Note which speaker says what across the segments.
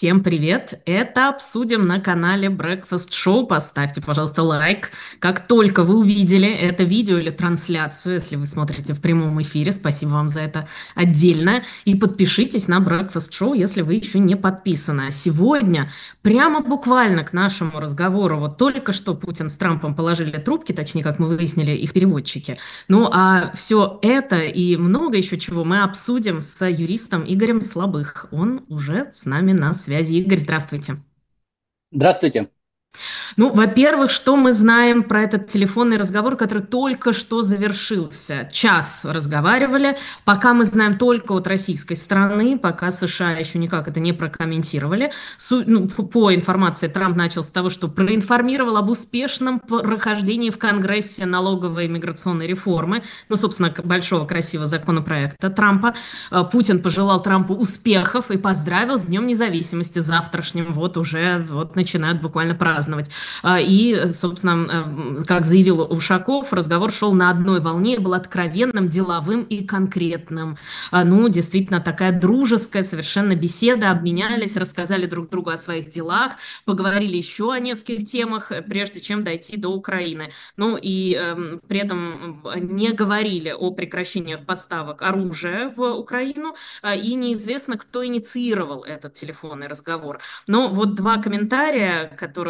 Speaker 1: Всем привет! Это обсудим на канале Breakfast Show. Поставьте, пожалуйста, лайк. Как только вы увидели это видео или трансляцию, если вы смотрите в прямом эфире, спасибо вам за это отдельно. И подпишитесь на Breakfast Show, если вы еще не подписаны. А сегодня, прямо буквально к нашему разговору, вот только что Путин с Трампом положили трубки, точнее, как мы выяснили, их переводчики. Ну, а все это и много еще чего мы обсудим с юристом Игорем Слабых. Он уже с нами на связи. Игорь, здравствуйте.
Speaker 2: Здравствуйте.
Speaker 1: Ну, во-первых, что мы знаем про этот телефонный разговор, который только что завершился? Час разговаривали, пока мы знаем только от российской стороны, пока США еще никак это не прокомментировали. По информации, Трамп начал с того, что проинформировал об успешном прохождении в Конгрессе налоговой и миграционной реформы, ну, собственно, большого красивого законопроекта Трампа. Путин пожелал Трампу успехов и поздравил с Днем независимости завтрашним. Вот уже вот начинают буквально праздновать. И, собственно, как заявил Ушаков, разговор шел на одной волне, был откровенным, деловым и конкретным. Ну, действительно, такая дружеская совершенно беседа, обменялись, рассказали друг другу о своих делах, поговорили еще о нескольких темах, прежде чем дойти до Украины. Ну и при этом не говорили о прекращении поставок оружия в Украину, и неизвестно, кто инициировал этот телефонный разговор. Но вот два комментария,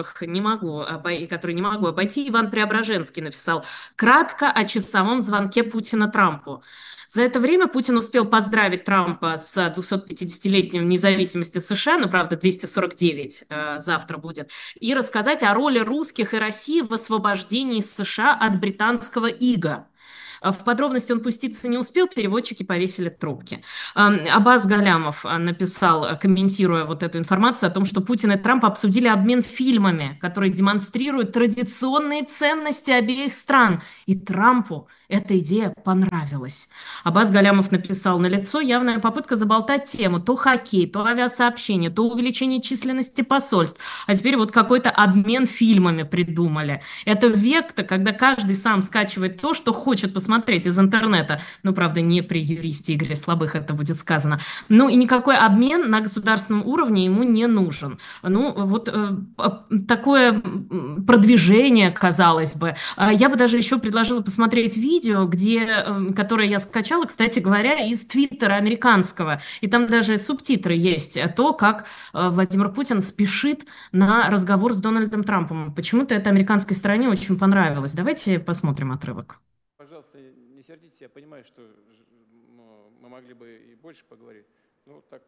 Speaker 1: которые не могу обойти. Иван Преображенский написал кратко о часовом звонке Путина Трампу. За это время Путин успел поздравить Трампа с 250-летним независимости США, ну, правда, 249 завтра будет, и рассказать о роли русских и России в освобождении США от британского ига. В подробности он пуститься не успел, переводчики повесили трубки. Аббас Галямов написал, комментируя вот эту информацию, о том, что Путин и Трамп обсудили обмен фильмами, которые демонстрируют традиционные ценности обеих стран. И Трампу эта идея понравилась. Аббас Галямов написал: налицо явная попытка заболтать тему. То хоккей, то авиасообщение, то увеличение численности посольств. А теперь вот какой-то обмен фильмами придумали. Это век-то, когда каждый сам скачивает то, что хочет посмотреть из интернета. Ну, правда, не при юристе Игоре Слабых это будет сказано. Ну, и никакой обмен на государственном уровне ему не нужен. Ну, вот такое продвижение, казалось бы. Я бы даже еще предложила посмотреть видео, которое я скачала, кстати говоря, из Твиттера американского. И там даже субтитры есть. То, как Владимир Путин спешит на разговор с Дональдом Трампом. Почему-то это американской стороне очень понравилось. Давайте посмотрим отрывок.
Speaker 3: Пожалуйста, не сердитесь, я понимаю, что мы могли бы и больше поговорить, но так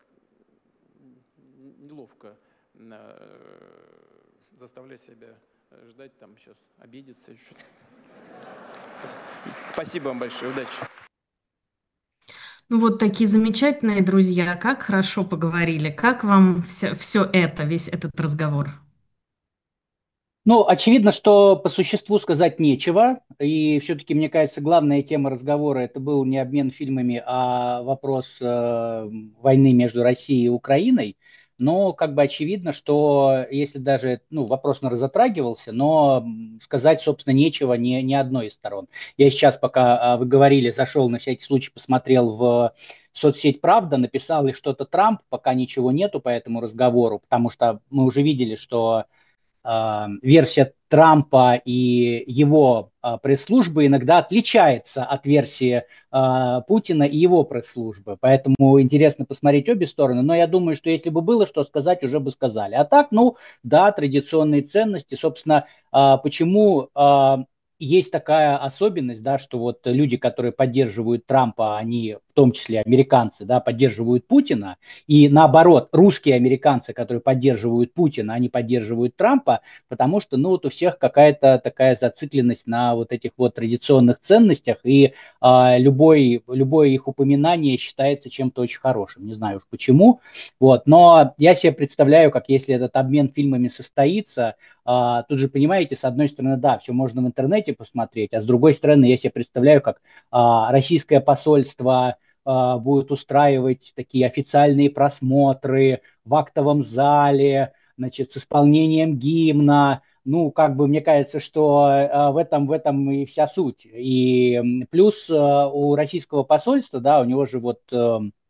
Speaker 3: неловко заставлять себя ждать, там сейчас обидеться или что-то. Спасибо вам большое, удачи.
Speaker 1: Ну вот такие замечательные друзья. Как хорошо поговорили. Как вам все это, весь этот разговор?
Speaker 2: Ну, очевидно, что по существу сказать нечего. И все-таки, мне кажется, главная тема разговора это был не обмен фильмами, а вопрос войны между Россией и Украиной. Но как бы очевидно, что если даже вопрос затрагивался, но сказать, собственно, нечего ни одной из сторон. Я сейчас, пока вы говорили, зашел на всякий случай, посмотрел в соцсеть «Правда», написал ли что-то Трамп, пока ничего нету по этому разговору, потому что мы уже видели, что версия Трампа и его пресс-службы иногда отличается от версии Путина и его пресс-службы. Поэтому интересно посмотреть обе стороны. Но я думаю, что если бы было что сказать, уже бы сказали. А так, ну, да, традиционные ценности. Собственно, почему есть такая особенность, да, что вот люди, которые поддерживают Трампа, они в том числе американцы, да, поддерживают Путина, и наоборот, русские американцы, которые поддерживают Путина, они поддерживают Трампа, потому что, ну, вот у всех какая-то такая зацикленность на вот этих вот традиционных ценностях, и любое их упоминание считается чем-то очень хорошим. Не знаю уж почему, вот, но я себе представляю, как если этот обмен фильмами состоится, тут же, понимаете, с одной стороны, да, все можно в интернете посмотреть, а с другой стороны, я себе представляю, как российское посольство будет устраивать такие официальные просмотры в актовом зале, значит, с исполнением гимна. Ну, как бы мне кажется, что в этом и вся суть. И плюс у российского посольства, да, у него же вот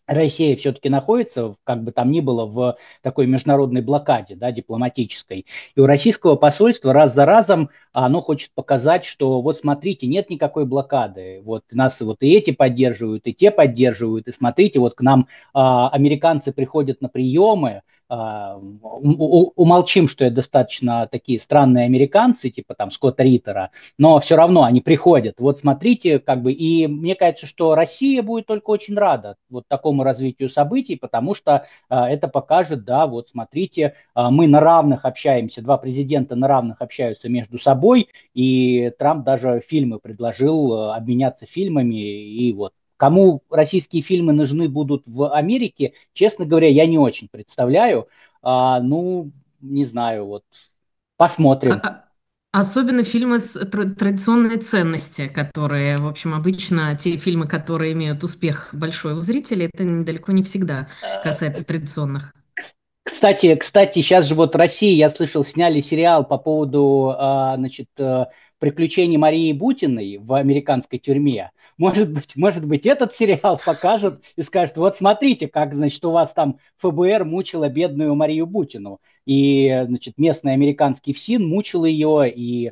Speaker 2: Россия все-таки находится, как бы там ни было, в такой международной блокаде, да, дипломатической. И у российского посольства раз за разом оно хочет показать, что вот смотрите, нет никакой блокады. Вот нас вот и эти поддерживают, и те поддерживают. И смотрите, вот к нам американцы приходят на приемы. Умолчим, что это достаточно такие странные американцы, типа там Скотта Риттера, но все равно они приходят. Вот смотрите, как бы, и мне кажется, что Россия будет только очень рада вот такому развитию событий, потому что это покажет, да, вот смотрите, мы на равных общаемся, два президента на равных общаются между собой, и Трамп даже фильмы предложил обменяться фильмами, и вот кому российские фильмы нужны будут в Америке, честно говоря, я не очень представляю. Ну, не знаю, вот
Speaker 1: А-
Speaker 2: посмотрим.
Speaker 1: а- Особенно фильмы с традиционной ценности, которые, в общем, обычно те фильмы, которые имеют успех большой у зрителей, это далеко не всегда касается традиционных.
Speaker 2: Кстати, сейчас же вот Россия, я слышал, сняли сериал по поводу, значит, приключений Марии Бутиной в американской тюрьме. Может быть, этот сериал покажет и скажет, вот смотрите, как, значит, у вас там ФБР мучила бедную Марию Бутину. И, значит, местный американский ФСИН мучил ее, и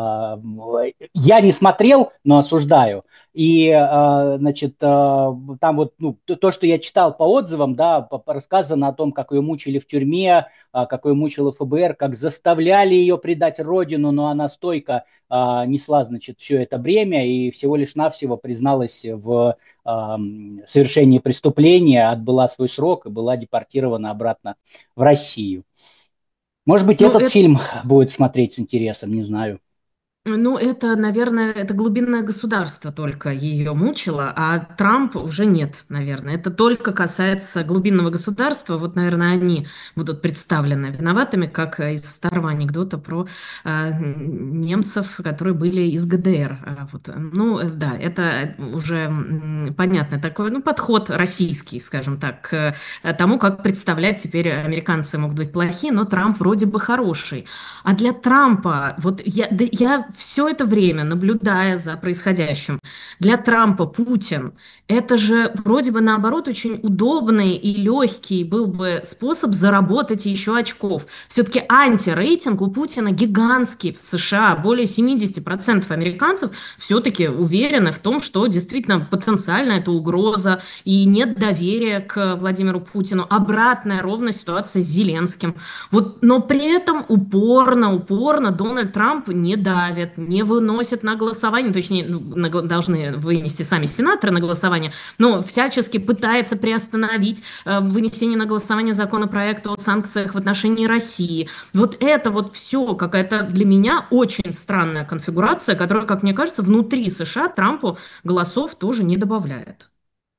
Speaker 2: я не смотрел, но осуждаю. И, значит, там вот ну, то, что я читал по отзывам, да, рассказано о том, как ее мучили в тюрьме, как ее мучило ФБР, как заставляли ее предать родину, но она стойко несла, значит, все это бремя и всего лишь навсего призналась в совершении преступления, отбыла свой срок и была депортирована обратно в Россию. Может быть,
Speaker 1: Ну,
Speaker 2: этот фильм будет смотреть с интересом, не знаю.
Speaker 1: Ну, это, наверное, это глубинное государство только ее мучило, а Трамп уже нет, наверное. Это только касается глубинного государства. Вот, наверное, они будут представлены виноватыми, как из старого анекдота про немцев, которые были из ГДР. Вот. Ну, да, это уже понятно такой, ну, подход российский, скажем так, к тому, как представлять теперь американцы могут быть плохие, но Трамп вроде бы хороший. А для Трампа, вот я все это время, наблюдая за происходящим, для Трампа Путин, это же вроде бы наоборот очень удобный и легкий был бы способ заработать еще очков. Все-таки антирейтинг у Путина гигантский в США. Более 70% американцев все-таки уверены в том, что действительно потенциально это угроза и нет доверия к Владимиру Путину. Обратная ровно ситуация с Зеленским. Вот, но при этом упорно Дональд Трамп не давит, не выносит на голосование, точнее, ну, должны вынести сами сенаторы на голосование, но всячески пытается приостановить вынесение на голосование законопроекта о санкциях в отношении России. Вот это вот все какая-то для меня очень странная конфигурация, которая, как мне кажется, внутри США Трампу голосов тоже не добавляет.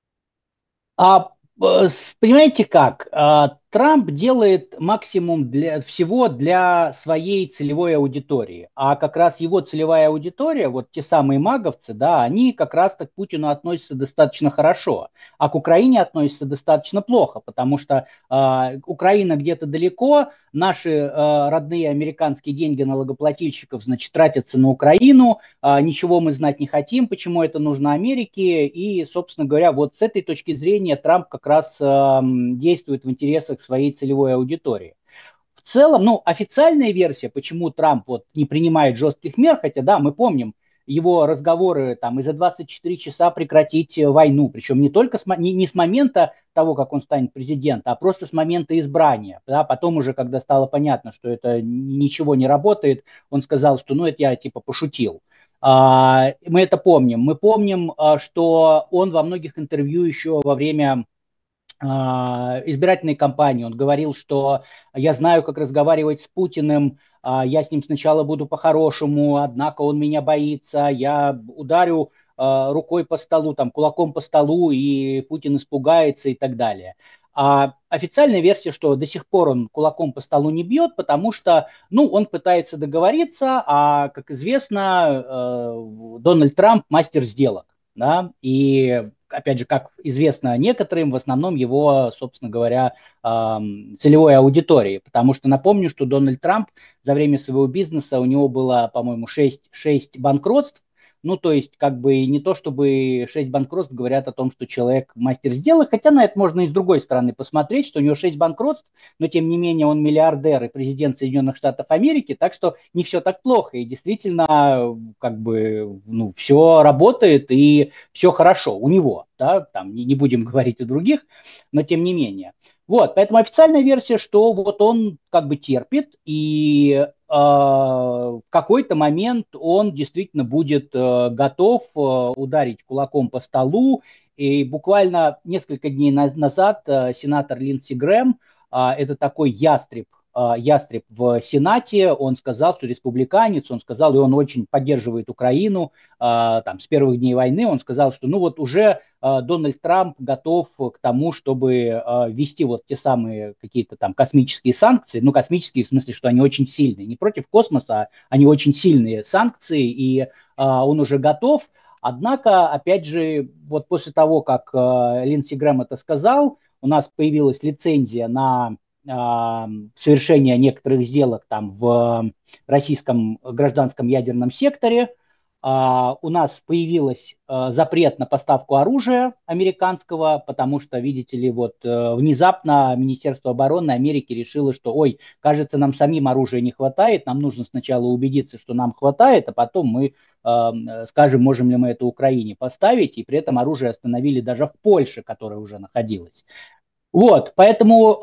Speaker 2: Понимаете как? Трамп делает максимум для всего для своей целевой аудитории, а как раз его целевая аудитория, вот те самые маговцы, да, они как раз так к Путину относятся достаточно хорошо, а к Украине относятся достаточно плохо, потому что Украина где-то далеко, наши родные американские деньги налогоплательщиков, значит, тратятся на Украину, ничего мы знать не хотим, почему это нужно Америке, и, собственно говоря, вот с этой точки зрения Трамп как раз действует в интересах своей целевой аудитории. В целом, ну, официальная версия, почему Трамп вот не принимает жестких мер, хотя, да, мы помним его разговоры там и за 24 часа прекратить войну, причем не только не с момента того, как он станет президентом, а просто с момента избрания. Да, потом уже, когда стало понятно, что это ничего не работает, он сказал, что ну это я типа пошутил. Мы это помним. Мы помним, что он во многих интервью еще во время избирательной кампании. Он говорил, что я знаю, как разговаривать с Путиным, я с ним сначала буду по-хорошему, однако он меня боится, я ударю рукой по столу, там, кулаком по столу, и Путин испугается и так далее. А официальная версия, что до сих пор он кулаком по столу не бьет, потому что, ну, он пытается договориться, а, как известно, Дональд Трамп мастер сделок, да, и опять же, как известно некоторым, в основном его, собственно говоря, целевой аудитории. Потому что напомню, что Дональд Трамп за время своего бизнеса, у него было, по-моему, 6 банкротств, Ну, то есть, как бы не то, чтобы 6 банкротств говорят о том, что человек мастер сделок, хотя на это можно и с другой стороны посмотреть, что у него 6 банкротств, но тем не менее он миллиардер и президент Соединенных Штатов Америки, так что не все так плохо. И действительно, как бы, ну, все работает и все хорошо у него, да, там не будем говорить о других, но тем не менее. Вот, поэтому официальная версия, что вот он как бы терпит, и в какой-то момент он действительно будет готов ударить кулаком по столу. И буквально несколько дней назад сенатор Линдси Грэм, это такой ястреб в Сенате, он сказал, что республиканец, он сказал, и он очень поддерживает Украину, там, с первых дней войны, он сказал, что ну вот уже Дональд Трамп готов к тому, чтобы ввести вот те самые какие-то там космические санкции, ну космические в смысле, что они очень сильные, не против космоса, а они очень сильные санкции, и он уже готов. Однако, опять же, вот после того, как Линдси Грэм это сказал, у нас появилась лицензия на совершения некоторых сделок там в российском гражданском ядерном секторе. У нас появился запрет на поставку оружия американского, потому что, видите ли, вот внезапно Министерство обороны Америки решило, что, ой, кажется, нам самим оружия не хватает, нам нужно сначала убедиться, что нам хватает, а потом мы скажем, можем ли мы это Украине поставить, и при этом оружие остановили даже в Польше, которое уже находилось. Вот, поэтому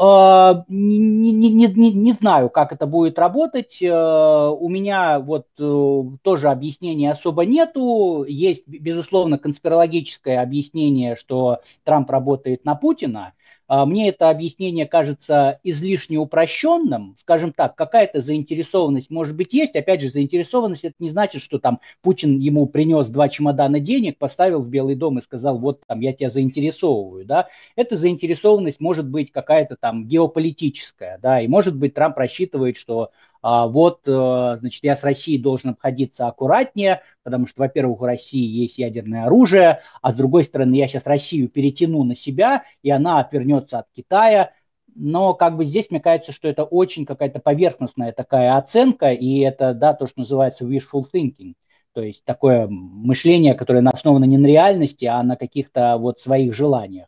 Speaker 2: не знаю, как это будет работать. У меня вот тоже объяснения особо нету. Есть, безусловно, конспирологическое объяснение, что Трамп работает на Путина. Мне это объяснение кажется излишне упрощенным. Скажем так, какая-то заинтересованность может быть есть. Опять же, заинтересованность это не значит, что там Путин ему принес 2 чемодана денег, поставил в Белый дом и сказал, вот там я тебя заинтересовываю, да. Эта заинтересованность может быть какая-то там геополитическая, да, и может быть Трамп рассчитывает, что вот, значит, я с Россией должен обходиться аккуратнее, потому что, во-первых, у России есть ядерное оружие, а с другой стороны, я сейчас Россию перетяну на себя, и она отвернется от Китая. Но как бы здесь мне кажется, что это очень какая-то поверхностная такая оценка, и это, да, то, что называется wishful thinking. То есть такое мышление, которое основано не на реальности, а на каких-то вот своих желаниях.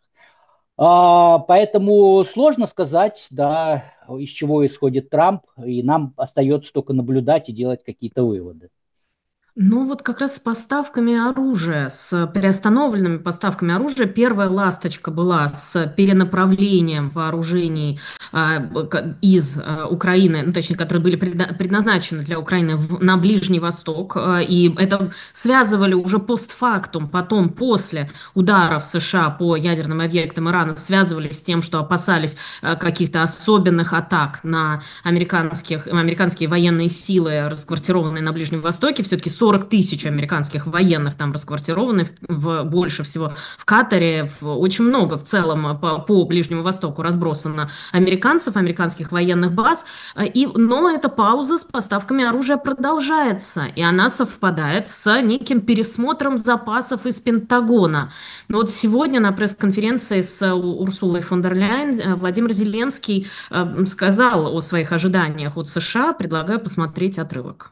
Speaker 2: Поэтому сложно сказать, да, из чего исходит Трамп, и нам остается только наблюдать и делать какие-то выводы.
Speaker 1: Ну вот как раз с поставками оружия, с приостановленными поставками оружия, первая ласточка была с перенаправлением вооружений из Украины, ну точнее, которые были предназначены для Украины на Ближний Восток, и это связывали уже постфактум, потом после ударов США по ядерным объектам Ирана, связывали с тем, что опасались каких-то особенных атак на американские военные силы, расквартированные на Ближнем Востоке, все-таки 40 тысяч американских военных там расквартированы, больше всего в Катаре, очень много в целом по Ближнему Востоку разбросано американских военных баз, но эта пауза с поставками оружия продолжается, и она совпадает с неким пересмотром запасов из Пентагона. Но вот сегодня на пресс-конференции с Урсулой фон дер Ляйен Владимир Зеленский сказал о своих ожиданиях от США. Предлагаю посмотреть отрывок.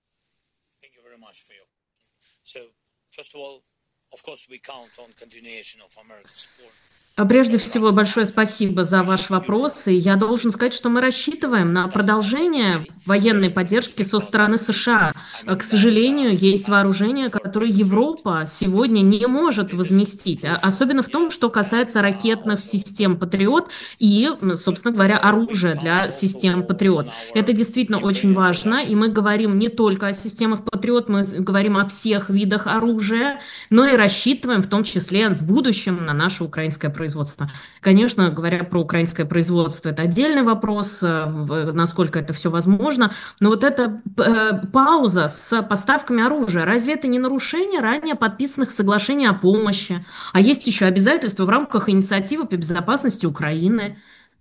Speaker 1: Прежде всего, большое спасибо за ваш вопрос. И я должен сказать, что мы рассчитываем на продолжение военной поддержки со стороны США. К сожалению, есть вооружение, которое Европа сегодня не может возместить. Особенно в том, что касается ракетных систем «Патриот» и, собственно говоря, оружия для систем «Патриот». Это действительно очень важно. И мы говорим не только о системах «Патриот», мы говорим о всех видах оружия, но и рассчитываем в том числе в будущем на наше украинское производство. Конечно, говоря про украинское производство, это отдельный вопрос, насколько это все возможно, но вот эта пауза с поставками оружия, разве это не нарушение ранее подписанных соглашений о помощи? А есть еще обязательства в рамках инициативы по безопасности Украины.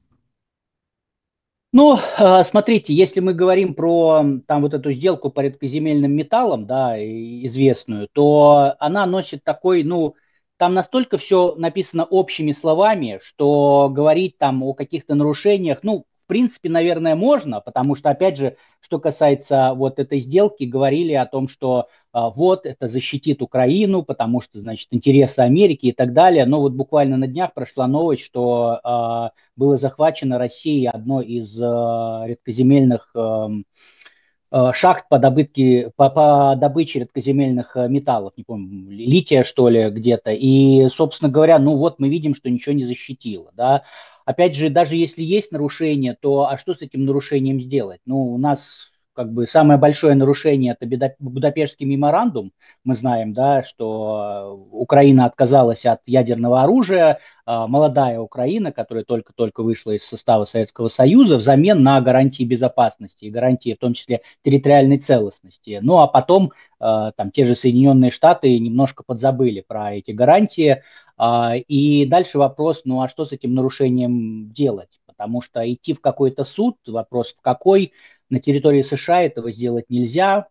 Speaker 2: Ну, смотрите, если мы говорим про там вот эту сделку по редкоземельным металлам, да, известную, то она носит такой, ну, там настолько все написано общими словами, что говорить там о каких-то нарушениях, ну, принципе, наверное, можно, потому что, опять же, что касается вот этой сделки, говорили о том, что вот это защитит Украину, потому что, значит, интересы Америки и так далее. Но вот буквально на днях прошла новость, что было захвачено Россией одно из редкоземельных шахт по добыче редкоземельных металлов, не помню, лития, что ли, где-то. И, собственно говоря, ну вот мы видим, что ничего не защитило, да. Опять же, даже если есть нарушение, то а что с этим нарушением сделать? Ну, у нас как бы самое большое нарушение – это Будапештский меморандум. Мы знаем, да, что Украина отказалась от ядерного оружия, молодая Украина, которая только-только вышла из состава Советского Союза, взамен на гарантии безопасности и гарантии, в том числе, территориальной целостности. Ну, а потом там те же Соединенные Штаты немножко подзабыли про эти гарантии. И дальше вопрос, ну, а что с этим нарушением делать? Потому что идти в какой-то суд, вопрос в какой, на территории США этого сделать нельзя.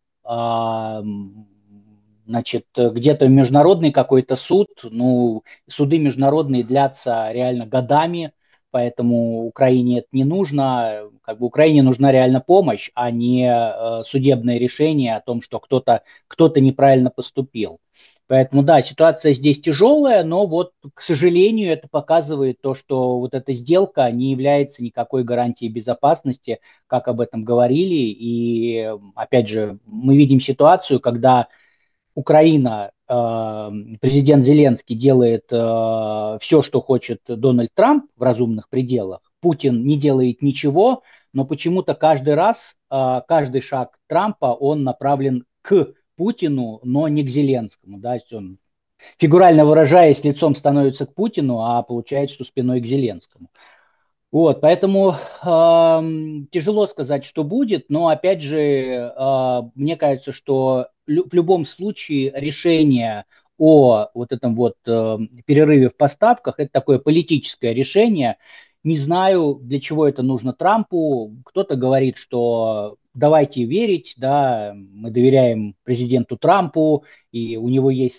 Speaker 2: Значит, где-то международный какой-то суд, ну, суды международные длятся реально годами, поэтому Украине это не нужно. Как бы Украине нужна реально помощь, а не судебное решение о том, что кто-то неправильно поступил. Поэтому, да, ситуация здесь тяжелая, но вот, к сожалению, это показывает то, что вот эта сделка не является никакой гарантией безопасности, как об этом говорили. И, опять же, мы видим ситуацию, когда Украина, президент Зеленский делает все, что хочет Дональд Трамп в разумных пределах. Путин не делает ничего, но почему-то каждый раз, каждый шаг Трампа, он направлен к Путину, но не к Зеленскому. Да? Он, фигурально выражаясь, лицом становится к Путину, а получается, что спиной к Зеленскому. Вот, поэтому тяжело сказать, что будет, но опять же, мне кажется, что в любом случае решение о вот этом вот перерыве в поставках это такое политическое решение. Не знаю, для чего это нужно Трампу. Кто-то говорит, что давайте верить, да, мы доверяем президенту Трампу, и у него есть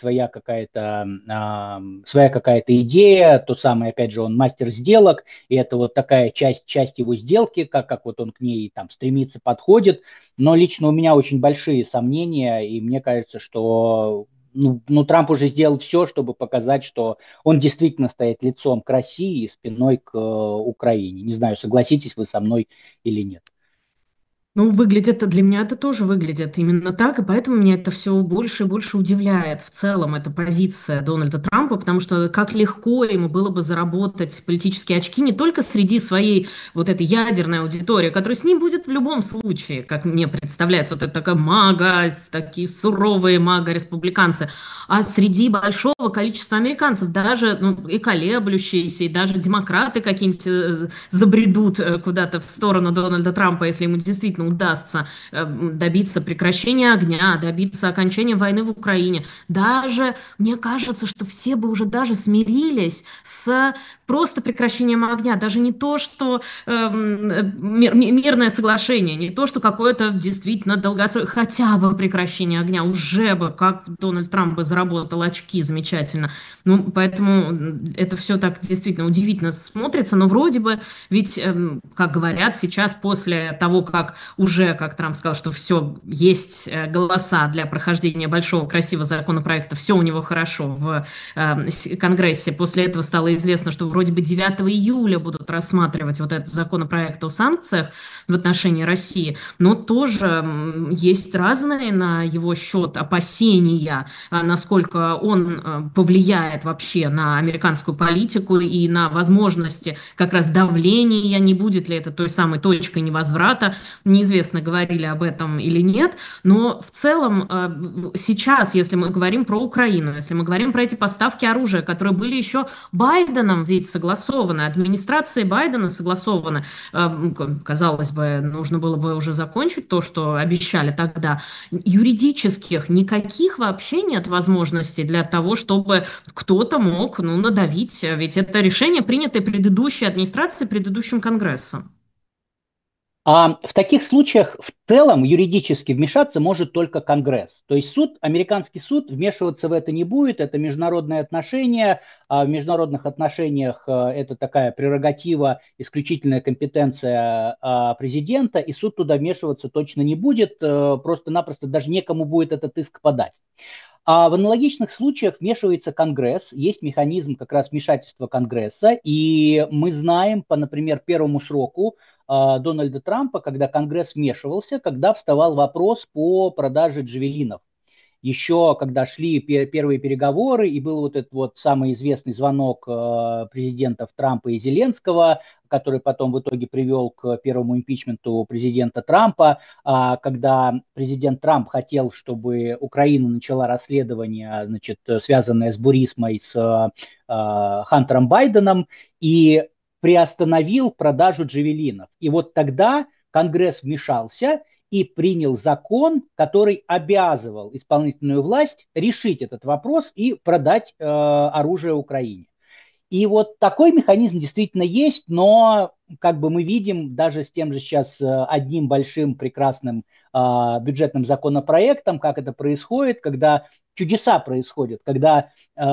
Speaker 2: своя какая-то идея, то самое, опять же, он мастер сделок, и это вот такая часть его сделки, как вот он к ней там стремится, подходит. Но лично у меня очень большие сомнения, и мне кажется, что ну, Трамп уже сделал все, чтобы показать, что он действительно стоит лицом к России и спиной к Украине. Не знаю, согласитесь вы со мной или нет.
Speaker 1: Ну, выглядит, для меня это тоже выглядит именно так, и поэтому меня это все больше и больше удивляет в целом, эта позиция Дональда Трампа, потому что как легко ему было бы заработать политические очки не только среди своей вот этой ядерной аудитории, которая с ним будет в любом случае, как мне представляется, вот это такая мага, такие суровые мага-республиканцы, а среди большого количества американцев, даже ну, и колеблющиеся, и даже демократы какие-нибудь забредут куда-то в сторону Дональда Трампа, если ему действительно удастся добиться прекращения огня, добиться окончания войны в Украине. Даже, мне кажется, что все бы уже даже смирились с просто прекращением огня. Даже не то, что мирное соглашение, не то, что какое-то действительно долгосрочное, хотя бы прекращение огня, уже бы, как Дональд Трамп бы заработал очки замечательно. Ну, поэтому это все так действительно удивительно смотрится, но вроде бы ведь, как говорят сейчас, после того, как уже, как Трамп сказал, что все, есть голоса для прохождения большого красивого законопроекта, все у него хорошо в Конгрессе, после этого стало известно, что вроде бы 9 июля будут рассматривать вот этот законопроект о санкциях в отношении России, но тоже есть разные на его счет опасения, насколько он повлияет вообще на американскую политику и на возможности как раз давления, не будет ли это той самой точкой невозврата, неизвестно, говорили об этом или нет, но в целом сейчас, если мы говорим про Украину, если мы говорим про эти поставки оружия, которые были еще Байденом ведь согласованы, администрацией Байдена согласованы, казалось бы, нужно было бы уже закончить то, что обещали тогда, юридических никаких вообще нет возможностей для того, чтобы кто-то мог надавить, ведь это решение, принятое предыдущей администрацией, предыдущим Конгрессом.
Speaker 2: А в таких случаях в целом юридически вмешаться может только Конгресс. То есть суд, американский суд вмешиваться в это не будет, это международные отношения, а в международных отношениях это такая прерогатива, исключительная компетенция президента, и суд туда вмешиваться точно не будет, просто-напросто даже некому будет этот иск подать. А в аналогичных случаях вмешивается Конгресс, есть механизм как раз вмешательства Конгресса, и мы знаем по, например, первому сроку Дональда Трампа, когда Конгресс вмешивался, когда вставал вопрос по продаже джавелинов. Еще когда шли первые переговоры, и был вот этот вот самый известный звонок президентов Трампа и Зеленского, который потом в итоге привел к первому импичменту президента Трампа, когда президент Трамп хотел, чтобы Украина начала расследование, значит, связанное с Бурисмой, с Хантером Байденом, и приостановил продажу джавелинов. И вот тогда Конгресс вмешался и принял закон, который обязывал исполнительную власть решить этот вопрос и продать оружие Украине. И вот такой механизм действительно есть, но как бы мы видим даже с тем же сейчас одним большим прекрасным бюджетным законопроектом, как это происходит, когда чудеса происходят, когда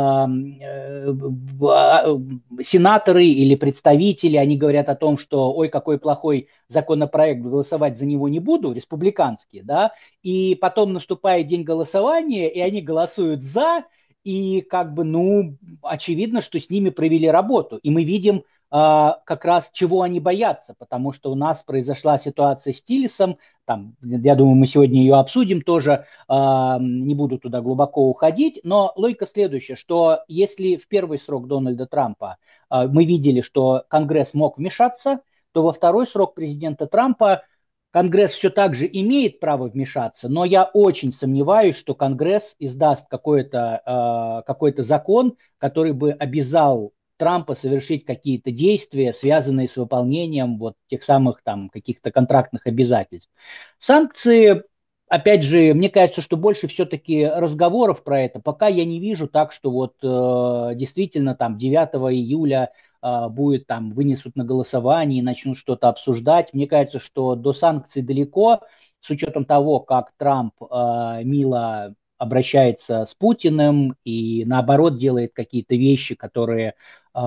Speaker 2: сенаторы или представители, они говорят о том, что ой, какой плохой законопроект, голосовать за него не буду, республиканские, да, и потом наступает день голосования, и они голосуют за, и как бы, ну, очевидно, что с ними провели работу. И мы видим как раз, чего они боятся, потому что у нас произошла ситуация с Тиллисом, там, я думаю, мы сегодня ее обсудим тоже, не буду туда глубоко уходить, но логика следующая, что если в первый срок Дональда Трампа мы видели, что Конгресс мог вмешаться, то во второй срок президента Трампа Конгресс все так же имеет право вмешаться, но я очень сомневаюсь, что Конгресс издаст какой-то закон, который бы обязал Трампа совершить какие-то действия, связанные с выполнением вот тех самых там каких-то контрактных обязательств. Санкции, опять же, мне кажется, что больше все-таки разговоров про это. Пока я не вижу так, что вот действительно там 9 июля будет там, вынесут на голосование и начнут что-то обсуждать. Мне кажется, что до санкций далеко, с учетом того, как Трамп мило обращается с Путиным и наоборот делает какие-то вещи, которые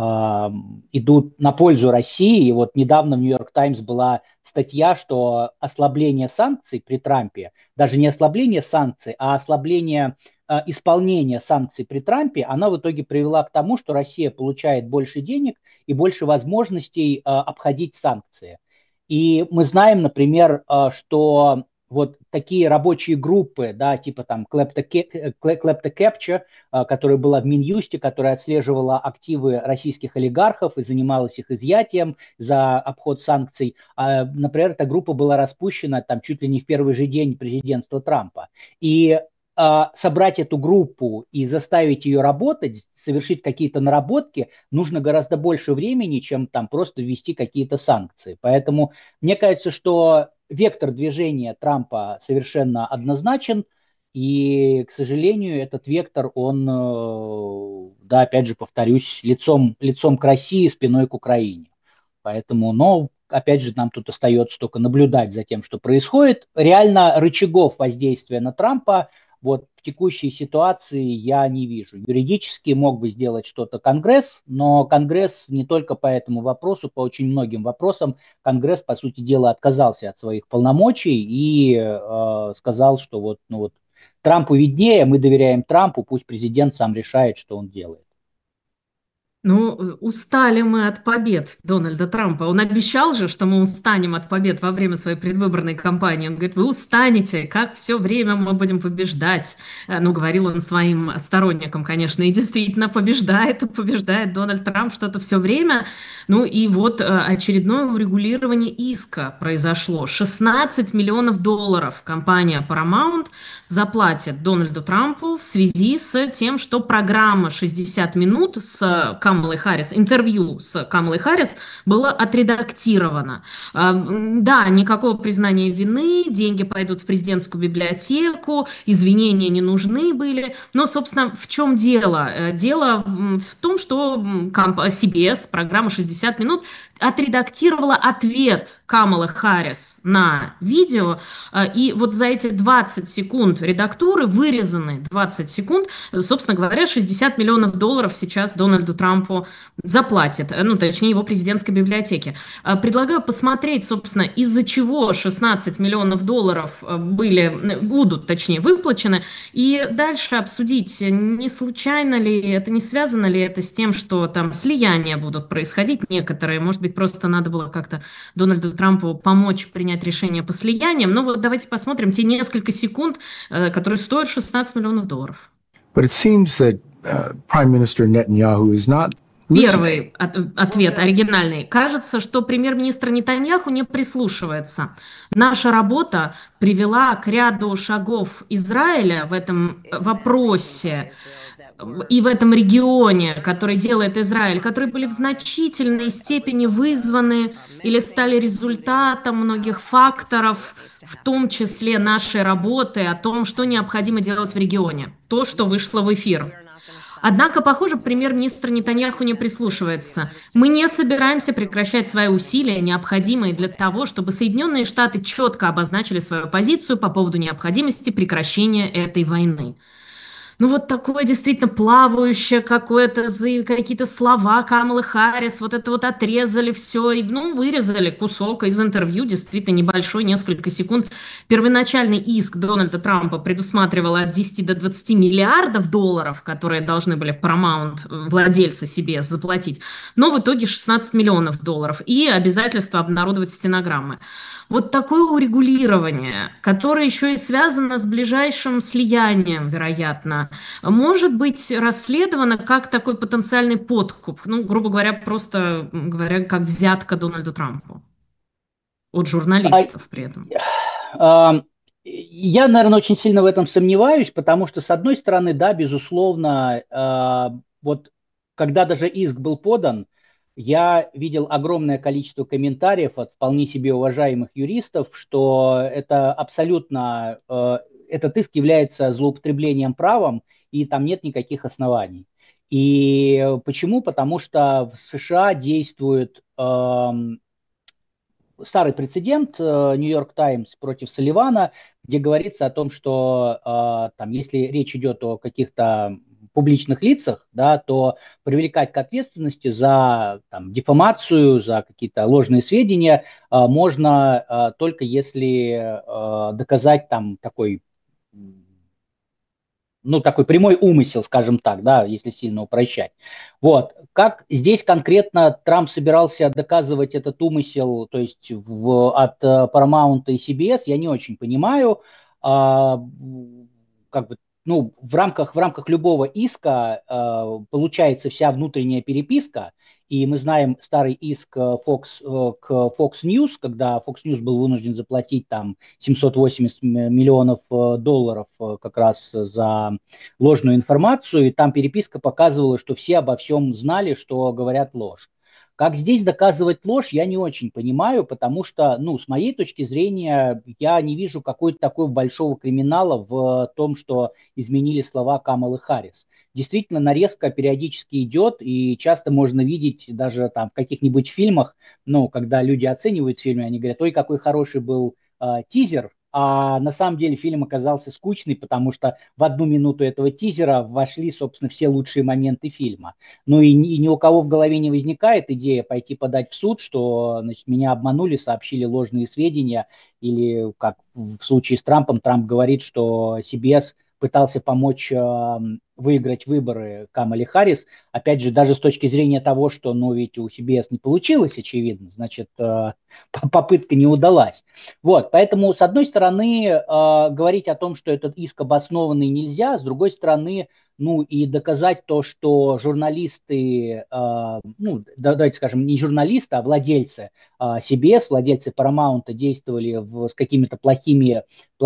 Speaker 2: идут на пользу России. И вот недавно в Нью-Йорк Таймс была статья, что ослабление санкций при Трампе, даже не ослабление санкций, а ослабление исполнения санкций при Трампе, она в итоге привела к тому, что Россия получает больше денег и больше возможностей обходить санкции. И мы знаем, например, что вот такие рабочие группы, да, типа там Kleptocapture, которая была в Минюсте, которая отслеживала активы российских олигархов и занималась их изъятием за обход санкций. Например, эта группа была распущена там чуть ли не в первый же день президентства Трампа. И собрать эту группу и заставить ее работать, совершить какие-то наработки, нужно гораздо больше времени, чем там просто ввести какие-то санкции. Поэтому мне кажется, что вектор движения Трампа совершенно однозначен, и, к сожалению, этот вектор, он, да, опять же, повторюсь, лицом к России, спиной к Украине. Поэтому, но, опять же, нам тут остается только наблюдать за тем, что происходит. Реально рычагов воздействия на Трампа вот в текущей ситуации я не вижу. Юридически мог бы сделать что-то Конгресс, но Конгресс не только по этому вопросу, по очень многим вопросам, Конгресс, по сути дела, отказался от своих полномочий и сказал, что вот, ну вот Трампу виднее, мы доверяем Трампу, пусть президент сам решает, что он делает.
Speaker 1: Ну, устали мы от побед Дональда Трампа. Он обещал же, что мы устанем от побед во время своей предвыборной кампании. Он говорит, вы устанете, как все время мы будем побеждать. Ну, говорил он своим сторонникам, конечно, и действительно побеждает Дональд Трамп что-то все время. Ну и вот очередное урегулирование иска произошло. 16 миллионов долларов компания Paramount заплатит Дональду Трампу в связи с тем, что программа «60 минут» с Камалой Харрис, интервью с Камалой Харрис было отредактировано. Да, никакого признания вины, деньги пойдут в президентскую библиотеку, извинения не нужны были. Но, собственно, в чем дело? Дело в том, что CBS, программа «60 минут», отредактировала ответ Камалы Харрис на видео, и вот за эти 20 секунд редактуры, вырезанные 20 секунд, собственно говоря, 60 миллионов долларов сейчас Дональду Трампу заплатят, ну, точнее, его президентской библиотеке. Предлагаю посмотреть, собственно, из-за чего 16 миллионов долларов будут, точнее, выплачены, и дальше обсудить, не случайно ли это, не связано ли это с тем, что там слияния будут происходить некоторые, может быть, просто надо было как-то Дональду Трампу помочь принять решение по слияниям. Ну вот давайте посмотрим те несколько секунд, которые стоят 16 миллионов долларов.
Speaker 4: But it seems that Prime Minister Netanyahu is not
Speaker 1: Первый ответ оригинальный. Кажется, что премьер-министр Нетаньяху не прислушивается. Наша работа привела к ряду шагов Израиля в этом вопросе и в этом регионе, который делает Израиль, которые были в значительной степени вызваны или стали результатом многих факторов, в том числе нашей работы, о том, что необходимо делать в регионе. То, что вышло в эфир. Однако, похоже, премьер-министр Нетаньяху не прислушивается. Мы не собираемся прекращать свои усилия, необходимые для того, чтобы Соединенные Штаты четко обозначили свою позицию по поводу необходимости прекращения этой войны. Ну вот такое действительно плавающее какое-то, какие-то слова Камалы Харрис, вот это вот отрезали все, и, ну, вырезали кусок из интервью, действительно небольшой, несколько секунд. Первоначальный иск Дональда Трампа предусматривал от 10 до 20 миллиардов долларов, которые должны были Paramount, владельцы CBS, заплатить, но в итоге 16 миллионов долларов и обязательство обнародовать стенограммы. Вот такое урегулирование, которое еще и связано с ближайшим слиянием, вероятно, может быть расследовано как такой потенциальный подкуп, ну, грубо говоря, просто говоря, как взятка Дональду Трампу от журналистов при этом.
Speaker 2: Я, наверное, очень сильно в этом сомневаюсь, потому что, с одной стороны, да, безусловно, вот когда даже иск был подан, я видел огромное количество комментариев от вполне себе уважаемых юристов, что это абсолютно, этот иск является злоупотреблением правом, и там нет никаких оснований. И почему? Потому что в США действует старый прецедент Нью-Йорк Таймс против Салливана, где говорится о том, что там, если речь идет о каких-то публичных лицах, да, то привлекать к ответственности за там, дифамацию, за какие-то ложные сведения можно только если доказать там такой, ну, такой прямой умысел, скажем так, да, если сильно упрощать. Вот. Как здесь конкретно Трамп собирался доказывать этот умысел, то есть от Paramount и CBS, я не очень понимаю. Как бы, ну, в рамках любого иска получается вся внутренняя переписка, и мы знаем старый иск Fox, к Fox News, когда Fox News был вынужден заплатить там 780 миллионов долларов как раз за ложную информацию, и там переписка показывала, что все обо всем знали, что говорят ложь. Как здесь доказывать ложь, я не очень понимаю, потому что, ну, с моей точки зрения, я не вижу какой-то такого большого криминала в том, что изменили слова Камалы Харрис. Действительно, нарезка периодически идет, и часто можно видеть даже там в каких-нибудь фильмах, ну, когда люди оценивают фильмы, они говорят, ой, какой хороший был тизер, а на самом деле фильм оказался скучный, потому что в 1 минуту этого тизера вошли, собственно, все лучшие моменты фильма. Ну и ни у кого в голове не возникает идея пойти подать в суд, что, значит, меня обманули, сообщили ложные сведения, или как в случае с Трампом, Трамп говорит, что CBS пытался помочь выиграть выборы Камале Харрис. Опять же, даже с точки зрения того, что, ну, ведь у CBS не получилось, очевидно, значит, попытка не удалась. Вот, поэтому, с одной стороны, говорить о том, что этот иск обоснованный, нельзя, с другой стороны, ну, и доказать то, что журналисты, ну, давайте скажем, не журналисты, а владельцы CBS, владельцы Paramount действовали с какими-то плохими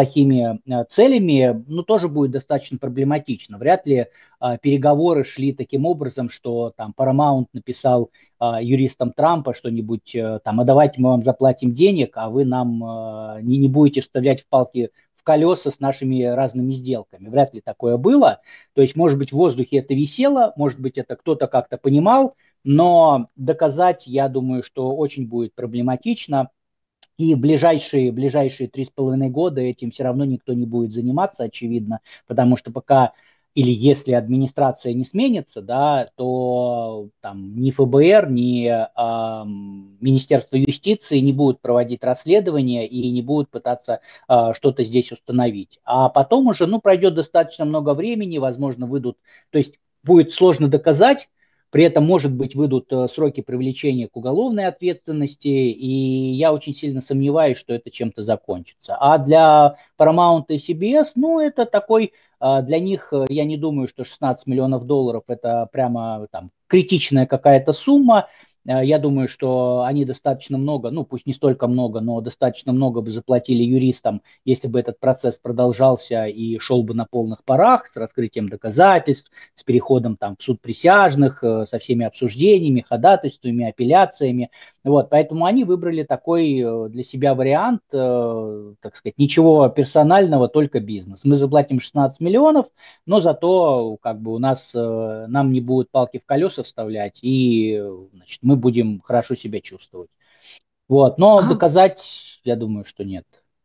Speaker 2: целями, ну, тоже будет достаточно проблематично. Вряд ли переговоры шли таким образом, что там Paramount написал юристам Трампа что-нибудь там, а давайте мы вам заплатим денег, а вы нам не будете вставлять в палки в колеса с нашими разными сделками. Вряд ли такое было. То есть, может быть, в воздухе это висело, может быть, это кто-то как-то понимал, но доказать, я думаю, что очень будет проблематично. И ближайшие 3,5 года этим все равно никто не будет заниматься, очевидно, потому что пока или если администрация не сменится, да, то там ни ФБР, ни Министерство юстиции не будут проводить расследования и не будут пытаться что-то здесь установить. А потом уже, ну, пройдет достаточно много времени, возможно, выйдут, то есть будет сложно доказать, при этом, может быть, выйдут сроки привлечения к уголовной ответственности, и я очень сильно сомневаюсь, что это чем-то закончится. А для Paramount и CBS, ну, это такой, для них, я не думаю, что 16 миллионов долларов это прямо там критичная какая-то сумма. Я думаю, что они достаточно много, ну пусть не столько много, но достаточно много бы заплатили юристам, если бы этот процесс продолжался и шел бы на полных парах с раскрытием доказательств, с переходом там в суд присяжных, со всеми обсуждениями, ходатайствами, апелляциями. Вот, поэтому они выбрали такой для себя вариант, так сказать, ничего персонального, только бизнес. Мы заплатим 16 миллионов, но зато как бы у нас, нам не будут палки в колеса вставлять, и значит, мы будем хорошо себя чувствовать. Вот, но
Speaker 1: А,
Speaker 2: доказать, я думаю, что нет.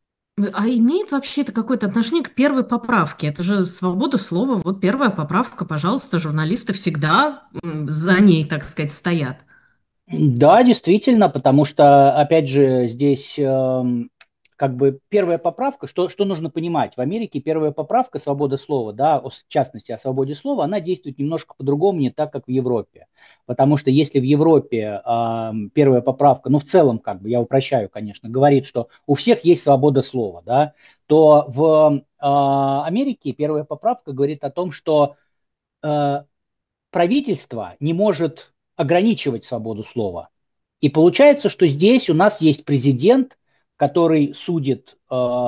Speaker 1: а имеет вообще это какое-то отношение к первой поправке? Это же свобода слова. Вот первая поправка, пожалуйста, журналисты всегда за ней, так сказать, стоят.
Speaker 2: Да, действительно, потому что, опять же, здесь как бы первая поправка, что нужно понимать? В Америке первая поправка свобода слова, да, в частности о свободе слова, она действует немножко по-другому, не так, как в Европе. Потому что если в Европе первая поправка, ну, в целом, как бы, я упрощаю, конечно, говорит, что у всех есть свобода слова, да, то в Америке первая поправка говорит о том, что э, правительство не может ограничивать свободу слова. И получается, что здесь у нас есть президент, который судит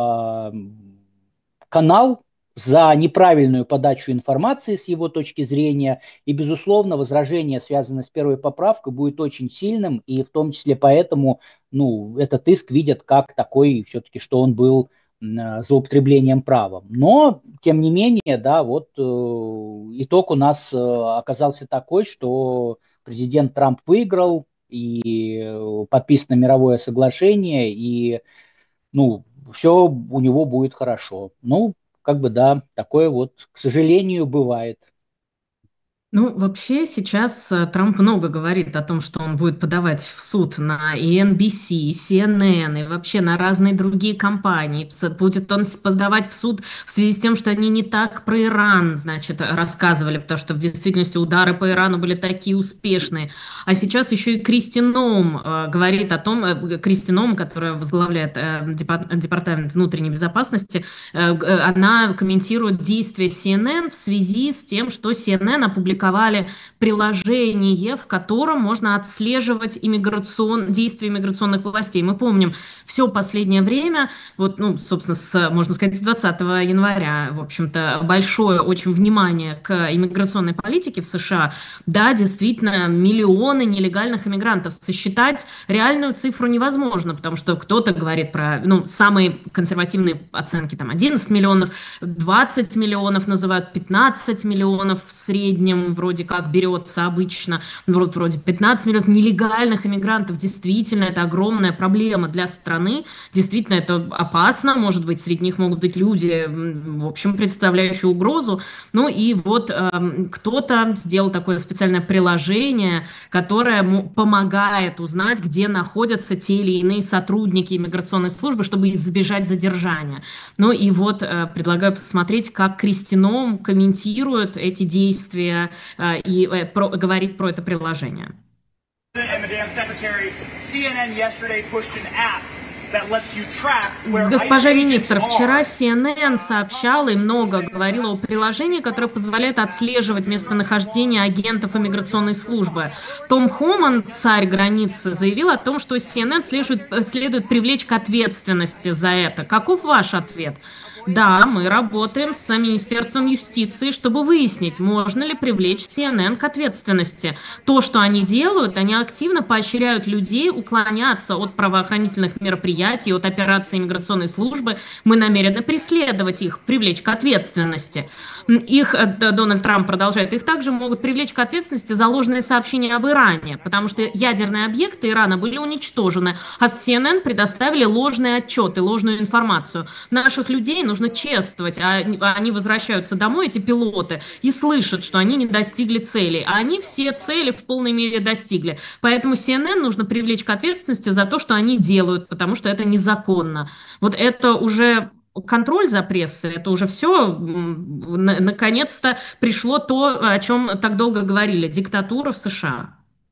Speaker 2: канал за неправильную подачу информации с его точки зрения. И, безусловно, возражение, связанное с первой поправкой, будет очень сильным. И в том числе поэтому ну, этот иск видят как такой, все-таки, что он был злоупотреблением правом. Но, тем не менее, да, вот итог у нас оказался такой, что президент Трамп выиграл, и подписано мировое соглашение, и, ну, все у него будет хорошо. Ну, как бы, да, такое вот, к сожалению, бывает.
Speaker 1: Ну, вообще сейчас Трамп много говорит о том, что он будет подавать в суд на и NBC, и CNN, и вообще на разные другие компании. Будет он подавать в суд в связи с тем, что они не так про Иран, значит, рассказывали, потому что в действительности удары по Ирану были такие успешные. А сейчас еще и Кристи Ноум говорит о том, Кристи Ноум, которая возглавляет Департамент внутренней безопасности, она комментирует действия CNN в связи с тем, что CNN опубликовали приложение, в котором можно отслеживать действия иммиграционных властей. Мы помним, все последнее время, вот, ну, собственно, можно сказать, с 20 января, в общем-то, большое очень внимание к иммиграционной политике в США. Да, действительно, миллионы нелегальных иммигрантов. Сосчитать реальную цифру невозможно, потому что кто-то говорит про, ну, самые консервативные оценки, там, 11 миллионов, 20 миллионов называют, 15 миллионов в среднем вроде как берется обычно, вроде 15 миллионов нелегальных иммигрантов. Действительно, это огромная проблема для страны, действительно, это опасно, может быть, среди них могут быть люди, в общем, представляющие угрозу. Ну и вот кто-то сделал такое специальное приложение, которое помогает узнать, где находятся те или иные сотрудники иммиграционной службы, чтобы избежать задержания. Ну и вот предлагаю посмотреть, как Кристи Ноум комментирует эти действия и говорит про это приложение. Госпожа министр, вчера CNN сообщала и много говорила о приложении, которое позволяет отслеживать местонахождение агентов иммиграционной службы. Том Хоман, царь границы, заявил о том, что CNN следует привлечь к ответственности за это. Каков ваш ответ? Да, мы работаем с Министерством юстиции, чтобы выяснить, можно ли привлечь CNN к ответственности. То, что они делают, они активно поощряют людей уклоняться от правоохранительных мероприятий, от операций миграционной службы. Мы намерены преследовать их, привлечь к ответственности. Дональд Трамп продолжает, их также могут привлечь к ответственности за ложные сообщения об Иране, потому что ядерные объекты Ирана были уничтожены, а CNN предоставили ложные отчеты, ложную информацию. Наших людей нужно чествовать, а они возвращаются домой, эти пилоты, и слышат, что они не достигли целей. А они все цели в полной мере достигли. Поэтому CNN нужно привлечь к ответственности за то, что они делают, потому что это незаконно. Вот это уже контроль за прессой, это уже все, наконец-то пришло то, о чем так долго говорили, диктатура в США.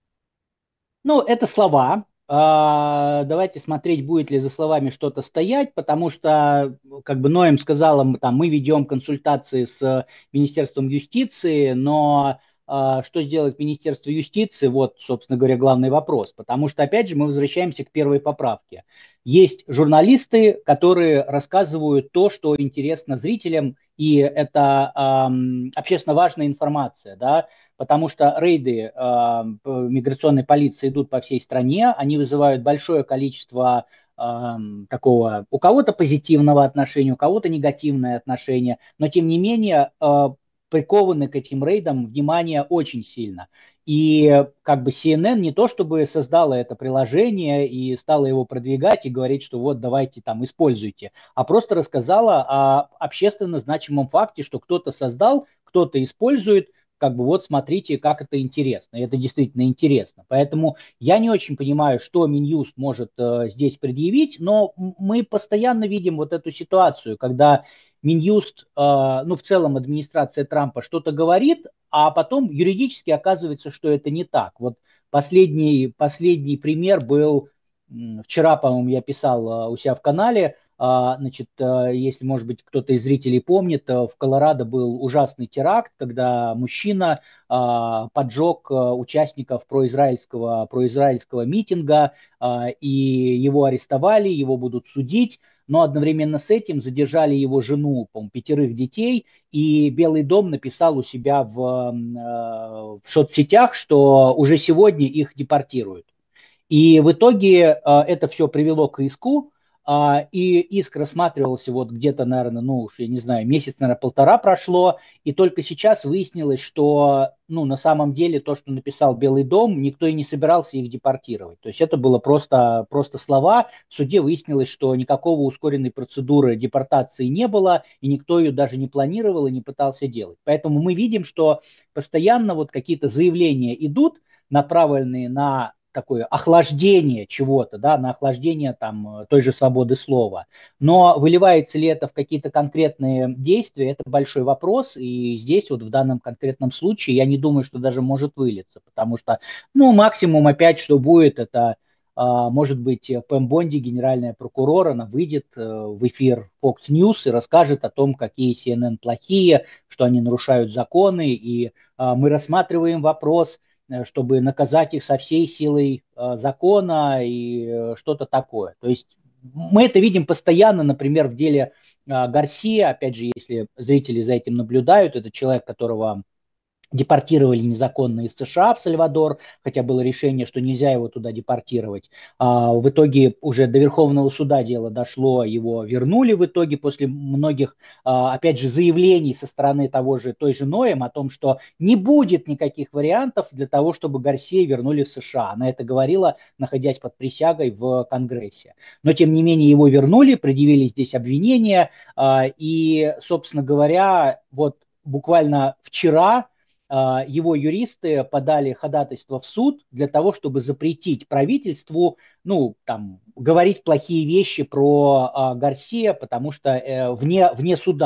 Speaker 2: Ну, это слова. Давайте смотреть, будет ли за словами что-то стоять, потому что, как бы Ноем сказала, мы ведем консультации с Министерством юстиции, но что сделать Министерство юстиции, вот, собственно говоря, главный вопрос. Потому что, опять же, мы возвращаемся к первой поправке. Есть журналисты, которые рассказывают то, что интересно зрителям, и это общественно важная информация, да, потому что рейды миграционной полиции идут по всей стране, они вызывают большое количество такого, у кого-то позитивного отношения, у кого-то негативное отношение, но тем не менее прикованы к этим рейдам внимание очень сильно. И как бы CNN не то чтобы создала это приложение и стала его продвигать и говорить, что вот давайте там используйте, а просто рассказала о общественно значимом факте, что кто-то создал, кто-то использует, как бы вот смотрите, как это интересно. И это действительно интересно. Поэтому я не очень понимаю, что Минюст может здесь предъявить, но мы постоянно видим вот эту ситуацию, когда Минюст, ну в целом администрация Трампа что-то говорит, а потом юридически оказывается, что это не так. Вот последний пример был, вчера, по-моему, я писал у себя в канале, значит, если, может быть, кто-то из зрителей помнит, в Колорадо был ужасный теракт, когда мужчина поджег участников произраильского митинга, и его арестовали, его будут судить, но одновременно с этим задержали его жену, по-моему, 5 детей, и Белый дом написал у себя в соцсетях, что уже сегодня их депортируют. И в итоге это все привело к иску, и иск рассматривался вот где-то, наверное, ну уж я не знаю, месяц, наверное, полтора прошло, и только сейчас выяснилось, что, ну, на самом деле то, что написал Белый дом, никто и не собирался их депортировать. То есть это было просто слова. В суде выяснилось, что никакого ускоренной процедуры депортации не было, и никто ее даже не планировал и не пытался делать. Поэтому мы видим, что постоянно вот какие-то заявления идут, направленные на такое охлаждение чего-то, да, на охлаждение там той же свободы слова. Но выливается ли это в какие-то конкретные действия, это большой вопрос, и здесь вот в данном конкретном случае я не думаю, что даже может вылиться, потому что, ну, максимум опять, что будет, это может быть, Пэм Бонди, генеральная прокурор, она выйдет в эфир Fox News и расскажет о том, какие CNN плохие, что они нарушают законы, и мы рассматриваем вопрос, чтобы наказать их со всей силой закона и что-то такое. То есть мы это видим постоянно, например, в деле Гарсия, опять же, если зрители за этим наблюдают, это человек, которого депортировали незаконно из США в Сальвадор, хотя было решение, что нельзя его туда депортировать. В итоге уже до Верховного суда дело дошло, его вернули в итоге после многих, опять же, заявлений со стороны той же Ноем о том, что не будет никаких вариантов для того, чтобы Гарсия вернули в США. Она это говорила, находясь под присягой в Конгрессе. Но, тем не менее, его вернули, предъявили здесь обвинения, и, собственно говоря, вот буквально вчера его юристы подали ходатайство в суд для того, чтобы запретить правительству, ну, там, говорить плохие вещи про Гарсия, потому что вне суда.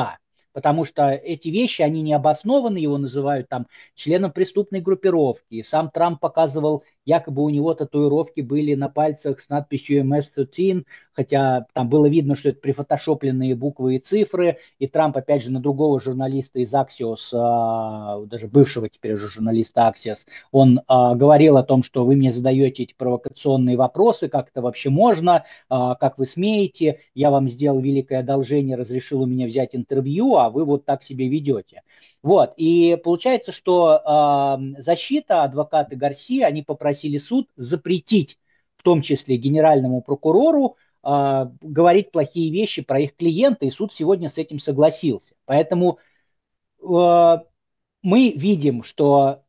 Speaker 2: потому что эти вещи, они не обоснованы, его называют там членом преступной группировки. Сам Трамп показывал, якобы у него татуировки были на пальцах с надписью MS-13, хотя там было видно, что это прифотошопленные буквы и цифры, и Трамп, опять же, на другого журналиста из Axios, даже бывшего теперь уже журналиста Axios, он говорил о том, что вы мне задаете эти провокационные вопросы, как это вообще можно, как вы смеете, я вам сделал великое одолжение, разрешил у меня взять интервью, а вы вот так себя ведете. Вот, и получается, что защита, адвокаты Гарсии, они попросили суд запретить, в том числе генеральному прокурору, говорить плохие вещи про их клиента, и суд сегодня с этим согласился. Поэтому мы видим, что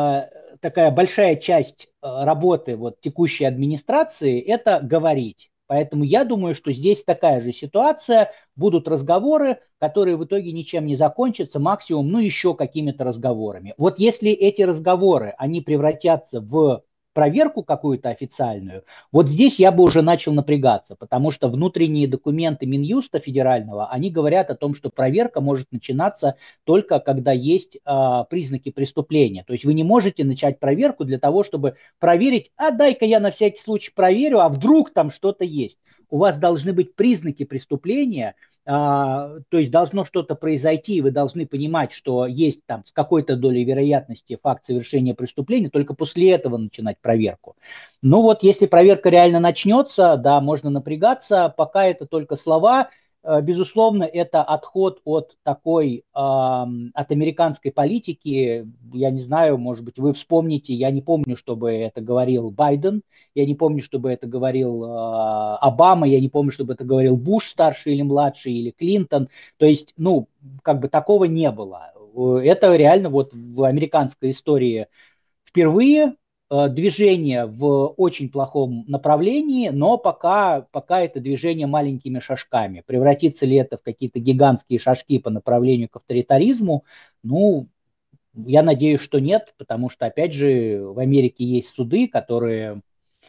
Speaker 2: такая большая часть работы вот, текущей администрации – это говорить. Поэтому я думаю, что здесь такая же ситуация, будут разговоры, которые в итоге ничем не закончатся, максимум, ну, еще какими-то разговорами. Вот если эти разговоры, они превратятся в проверку какую-то официальную, вот здесь я бы уже начал напрягаться, потому что внутренние документы Минюста федерального, они говорят о том, что проверка может начинаться только когда есть признаки преступления. То есть вы не можете начать проверку для того, чтобы проверить, а дай-ка я на всякий случай проверю, а вдруг там что-то есть. У вас должны быть признаки преступления, то есть должно что-то произойти, и вы должны понимать, что есть там с какой-то долей вероятности факт совершения преступления, только после этого начинать проверку. Ну вот, если проверка реально начнется, да, можно напрягаться, пока это только слова. Безусловно, это отход от такой, от американской политики. Я не знаю, может быть, вы вспомните, я не помню, чтобы это говорил Байден, я не помню, чтобы это говорил Обама, я не помню, чтобы это говорил Буш старший или младший, или Клинтон. То есть, ну, как бы такого не было. Это реально вот в американской истории впервые движение в очень плохом направлении, но пока это движение маленькими шажками. Превратится ли это в какие-то гигантские шажки по направлению к авторитаризму? Ну, я надеюсь, что нет, потому что, опять же, в Америке есть суды, которые...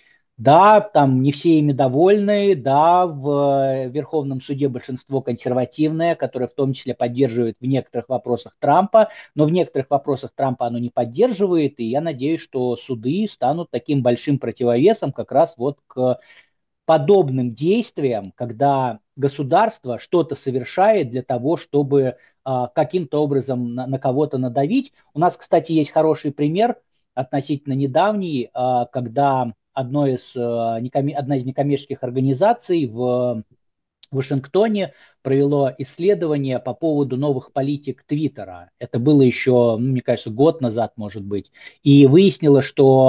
Speaker 2: Да, там не все ими довольны, да, в Верховном суде большинство консервативное, которое в том числе поддерживает в некоторых вопросах Трампа, но в некоторых вопросах Трампа оно не поддерживает, и я надеюсь, что суды станут таким большим противовесом как раз вот к подобным действиям, когда государство что-то совершает для того, чтобы каким-то образом на кого-то надавить. У нас, кстати, есть хороший пример относительно недавний, когда одна из некоммерческих организаций в Вашингтоне провело исследование по поводу новых политик Твиттера. Это было еще, мне кажется, год назад, может быть. И выяснилось,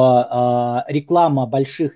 Speaker 2: что реклама больших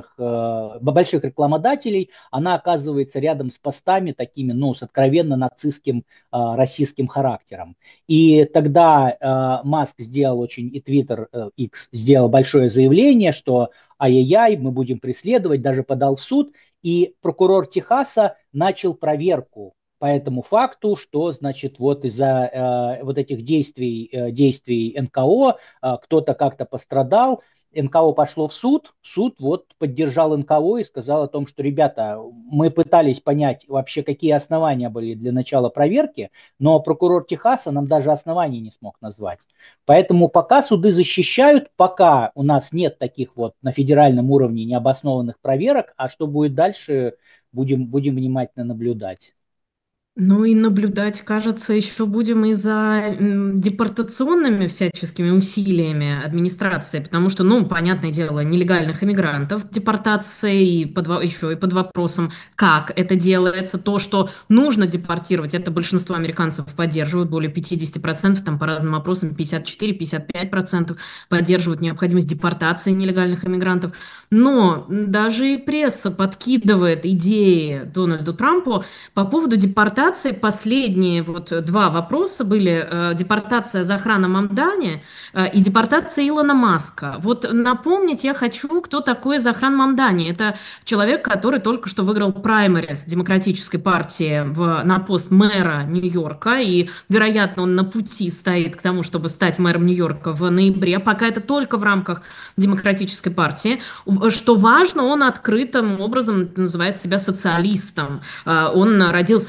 Speaker 2: рекламодателей, она оказывается рядом с постами такими, ну, с откровенно нацистским российским характером. И тогда Маск сделал и Твиттер X сделал большое заявление, что ай-яй-яй, мы будем преследовать, даже подал в суд. И прокурор Техаса начал проверку по этому факту, что, значит, вот из-за вот этих действий НКО кто-то как-то пострадал. НКО пошло в суд вот поддержал НКО и сказал о том, что, ребята, мы пытались понять вообще, какие основания были для начала проверки, но прокурор Техаса нам даже оснований не смог назвать. Поэтому пока суды защищают, пока у нас нет таких вот на федеральном уровне необоснованных проверок, а что будет дальше, будем внимательно наблюдать.
Speaker 1: Ну и наблюдать, кажется, еще будем и за депортационными всяческими усилиями администрации, потому что, ну, понятное дело, нелегальных иммигрантов депортация еще и под вопросом, как это делается. То, что нужно депортировать, это большинство американцев поддерживают, более 50%, там по разным опросам 54-55% поддерживают необходимость депортации нелегальных иммигрантов. Но даже и пресса подкидывает идеи Дональду Трампу по поводу депортации. Последние вот два вопроса были депортация Захрана Мамдани и депортация Илона Маска. Вот напомнить я хочу, кто такой Захран Мамдани. Это человек, который только что выиграл праймерис Демократической партии на пост мэра Нью-Йорка, и, вероятно, он на пути стоит к тому, чтобы стать мэром Нью-Йорка в ноябре. Пока это только в рамках Демократической партии. Что важно, он открытым образом называет себя социалистом. Он родился в Уганде,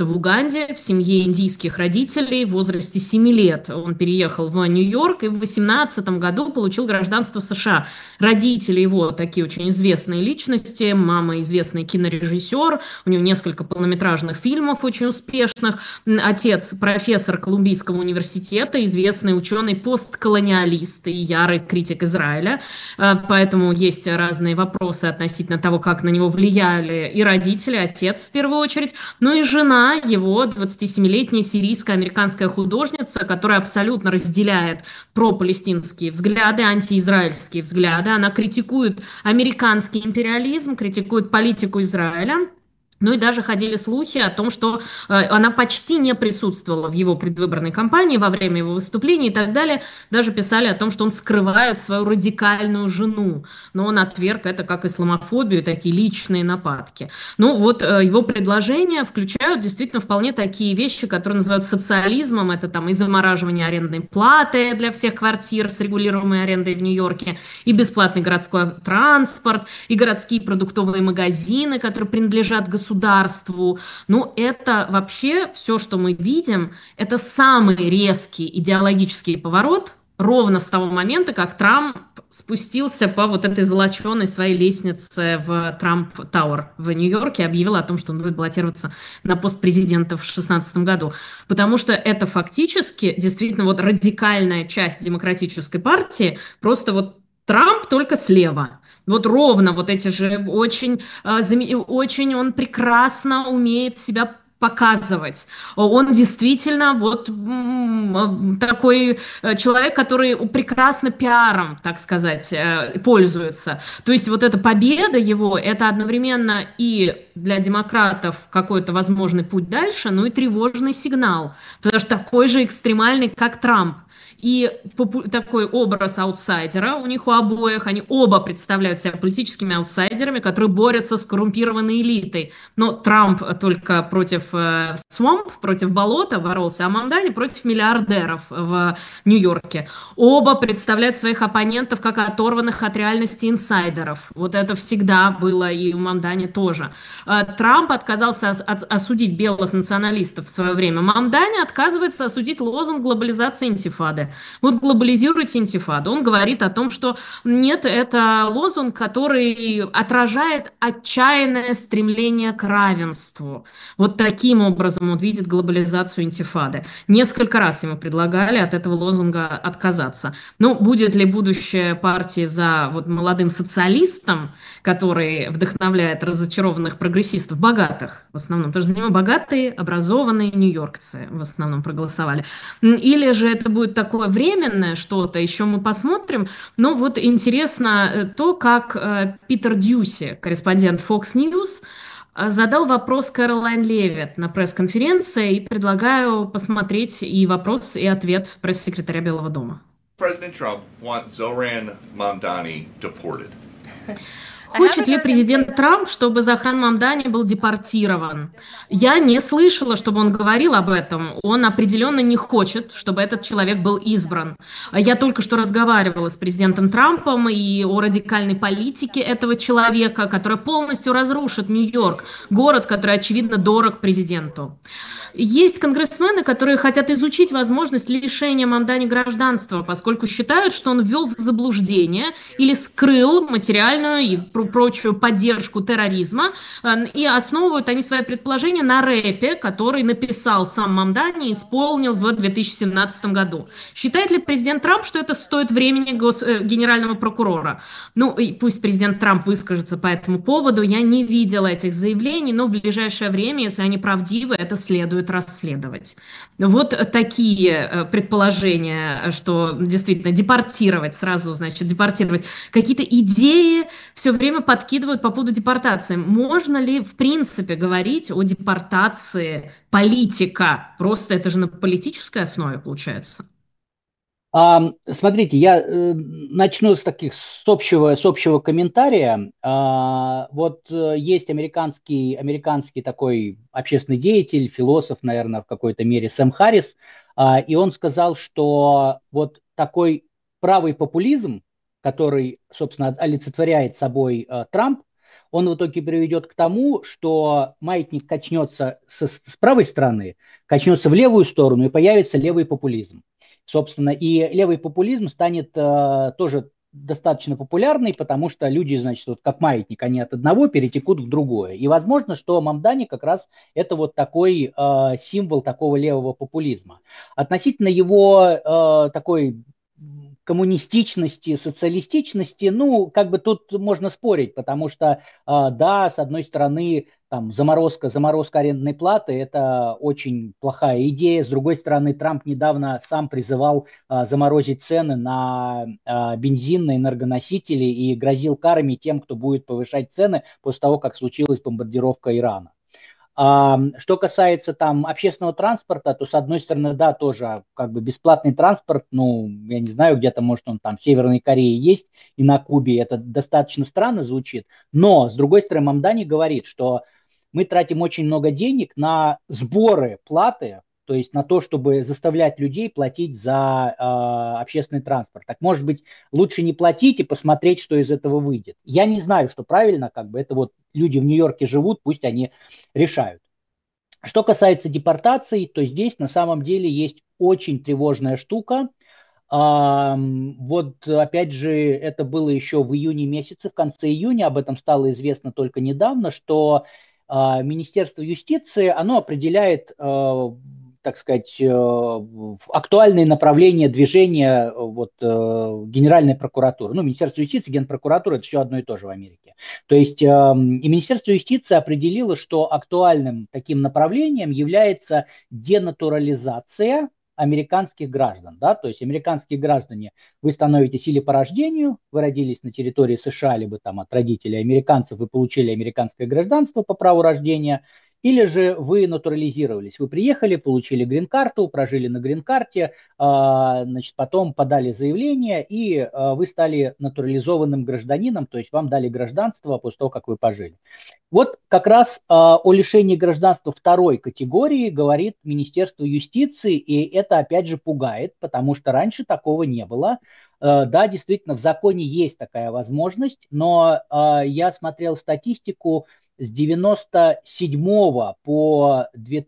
Speaker 1: Ирландии в семье индийских родителей. В возрасте 7 лет он переехал в Нью-Йорк и в 18 году получил гражданство США. Родители его такие очень известные личности. Мама известный кинорежиссер, у него несколько полнометражных фильмов очень успешных. Отец профессор Колумбийского университета, известный ученый-постколониалист и ярый критик Израиля. Поэтому есть разные вопросы относительно того, как на него влияли и родители, отец в первую очередь, но и жена его, 27-летняя сирийско-американская художница, которая абсолютно разделяет пропалестинские взгляды, антиизраильские взгляды. Она критикует американский империализм, критикует политику Израиля. Ну и даже ходили слухи о том, что она почти не присутствовала в его предвыборной кампании во время его выступлений и так далее. Даже писали о том, что он скрывает свою радикальную жену. Но он отверг это как исламофобию, такие личные нападки. Ну вот его предложения включают действительно вполне такие вещи, которые называют социализмом. Это там и замораживание арендной платы для всех квартир с регулируемой арендой в Нью-Йорке, и бесплатный городской транспорт, и городские продуктовые магазины, которые принадлежат государству. Ну, это вообще все, что мы видим, это самый резкий идеологический поворот ровно с того момента, как Трамп спустился по вот этой золоченой своей лестнице в Трамп Тауэр в Нью-Йорке и объявил о том, что он будет баллотироваться на пост президента в 2016 году. Потому что это фактически действительно вот радикальная часть демократической партии, просто вот Трамп только слева. Вот ровно вот эти же очень он прекрасно умеет себя показывать. Он действительно вот такой человек, который прекрасно пиаром, так сказать, пользуется. То есть вот эта победа его, это одновременно и для демократов какой-то возможный путь дальше, но и тревожный сигнал. Потому что такой же экстремальный, как Трамп. И такой образ аутсайдера у них у обоих, они оба представляют себя политическими аутсайдерами, которые борются с коррумпированной элитой. Но Трамп только против свамп, против болота боролся, а Мамдани против миллиардеров в Нью-Йорке. Оба представляют своих оппонентов как оторванных от реальности инсайдеров. Вот это всегда было и у Мамдани тоже. Трамп отказался осудить белых националистов в свое время. Мамдани отказывается осудить лозунг глобализации интифады. Вот глобализируйте интифаду. Он говорит о том, что нет, это лозунг, который отражает отчаянное стремление к равенству. Вот таким образом он видит глобализацию интифады. Несколько раз ему предлагали от этого лозунга отказаться. Но будет ли будущее партии за вот молодым социалистом, который вдохновляет разочарованных прогрессистов, богатых в основном, потому что за него богатые, образованные нью-йоркцы в основном проголосовали. Или же это будет такое временное что-то, еще мы посмотрим. Но вот интересно то, как Питер Дьюси, корреспондент Fox News, задал вопрос Кэролайн Левитт на пресс-конференции, и предлагаю посмотреть и вопрос, и ответ пресс-секретаря Белого дома.
Speaker 5: President Trump wants Zohran Mamdani deported.
Speaker 1: Хочет ли президент Трамп, чтобы Захран Мамдани был депортирован? Я не слышала, чтобы он говорил об этом. Он определенно не хочет, чтобы этот человек был избран. Я только что разговаривала с президентом Трампом и о радикальной политике этого человека, которая полностью разрушит Нью-Йорк, город, который, очевидно, дорог президенту. Есть конгрессмены, которые хотят изучить возможность лишения Мамдани гражданства, поскольку считают, что он ввел в заблуждение или скрыл материальную и прочую поддержку терроризма, и основывают они свои предположения на рэпе, который написал сам Мамдани и исполнил в 2017 году. Считает ли президент Трамп, что это стоит времени генерального прокурора? Ну, и пусть президент Трамп выскажется по этому поводу. Я не видела этих заявлений, но в ближайшее время, если они правдивы, это следует расследовать. Вот такие предположения, что действительно депортировать сразу, значит, депортировать. Какие-то идеи все время подкидывают по поводу депортации. Можно ли, в принципе, говорить о депортации политика? Просто это же на политической основе получается.
Speaker 2: Смотрите, я начну с общего комментария. Вот есть американский такой общественный деятель, философ, наверное, в какой-то мере, Сэм Харрис, и он сказал, что вот такой правый популизм, который, собственно, олицетворяет собой Трамп, он в итоге приведет к тому, что маятник качнется с правой стороны, качнется в левую сторону и появится левый популизм. Собственно, и левый популизм станет тоже достаточно популярный, потому что люди, значит, вот как маятник, они от одного перетекут к другое. И возможно, что Мамдани как раз это вот такой символ такого левого популизма. Относительно его такой коммунистичности, социалистичности, ну, как бы тут можно спорить, потому что, да, с одной стороны, там, заморозка арендной платы – это очень плохая идея. С другой стороны, Трамп недавно сам призывал заморозить цены на бензин, на энергоносители и грозил карами тем, кто будет повышать цены после того, как случилась бомбардировка Ирана. Что касается там общественного транспорта, то с одной стороны, да, тоже как бы бесплатный транспорт, ну, я не знаю, где-то, может, он там в Северной Корее есть и на Кубе, это достаточно странно звучит, но, с другой стороны, Мамдани говорит, что мы тратим очень много денег на сборы платы, то есть на то, чтобы заставлять людей платить за общественный транспорт. Так, может быть, лучше не платить и посмотреть, что из этого выйдет. Я не знаю, что правильно, как бы это вот люди в Нью-Йорке живут, пусть они решают. Что касается депортаций, то здесь на самом деле есть очень тревожная штука. Вот опять же, это было еще в июне месяце, в конце июня, об этом стало известно только недавно, что Министерство юстиции, оно определяет, так сказать, актуальные направления движения вот, Генеральной прокуратуры. Ну, Министерство юстиции, Генпрокуратура – это все одно и то же в Америке. То есть и Министерство юстиции определило, что актуальным таким направлением является денатурализация американских граждан, да, то есть американские граждане, вы становитесь или по рождению, вы родились на территории США, либо там от родителей американцев, вы получили американское гражданство по праву рождения, или же вы натурализировались, вы приехали, получили грин-карту, прожили на грин-карте, значит, потом подали заявление, и вы стали натурализованным гражданином, то есть вам дали гражданство после того, как вы пожили. Вот как раз о лишении гражданства второй категории говорит Министерство юстиции, и это опять же пугает, потому что раньше такого не было. Да, действительно, в законе есть такая возможность, но я смотрел статистику с 97 по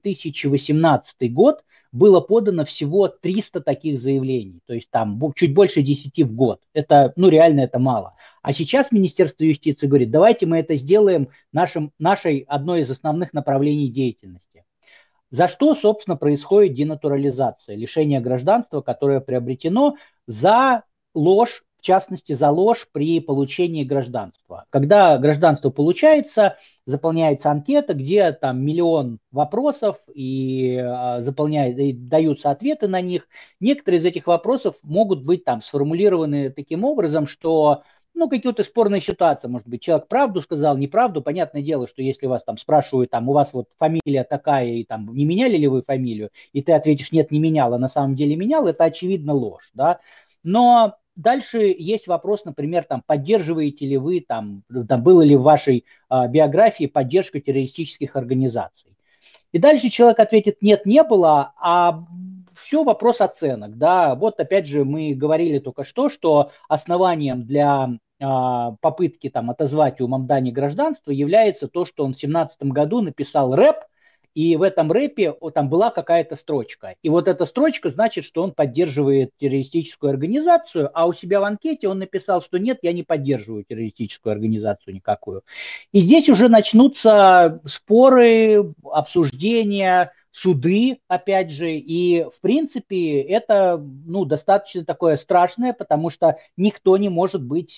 Speaker 2: 2018 год было подано всего 300 таких заявлений, то есть там чуть больше 10 в год. Это, ну, реально это мало. А сейчас Министерство юстиции говорит, давайте мы это сделаем нашей одной из основных направлений деятельности. За что, собственно, происходит денатурализация, лишение гражданства, которое приобретено за ложь, в частности, за ложь при получении гражданства. Когда гражданство получается, заполняется анкета, где там миллион вопросов и даются ответы на них. Некоторые из этих вопросов могут быть там сформулированы таким образом, что ну, какие-то спорные ситуации, может быть, человек правду сказал, неправду, понятное дело, что если вас там спрашивают, там, у вас вот фамилия такая, и там, не меняли ли вы фамилию, и ты ответишь, нет, не менял, а на самом деле менял, это очевидно ложь, да, но дальше есть вопрос, например, там, поддерживаете ли вы, там было ли в вашей биографии поддержка террористических организаций. И дальше человек ответит, нет, не было, а все вопрос оценок, да, вот опять же мы говорили только что основанием для попытки там отозвать у Мамдани гражданство является то, что он в 2017 году написал рэп, и в этом рэпе там была какая-то строчка. И вот эта строчка значит, что он поддерживает террористическую организацию, а у себя в анкете он написал, что нет, я не поддерживаю террористическую организацию никакую. И здесь уже начнутся споры, обсуждения, суды, опять же, и, в принципе, это, ну, достаточно такое страшное, потому что никто не может быть,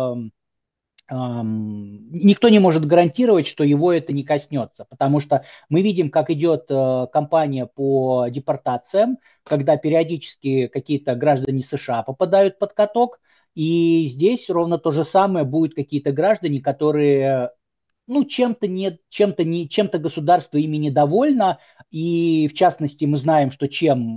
Speaker 2: никто не может гарантировать, что его это не коснется, потому что мы видим, как идет кампания по депортациям, когда периодически какие-то граждане США попадают под каток, и здесь ровно то же самое, будут какие-то граждане, которые ну, чем-то государство ими недовольно, и в частности мы знаем, что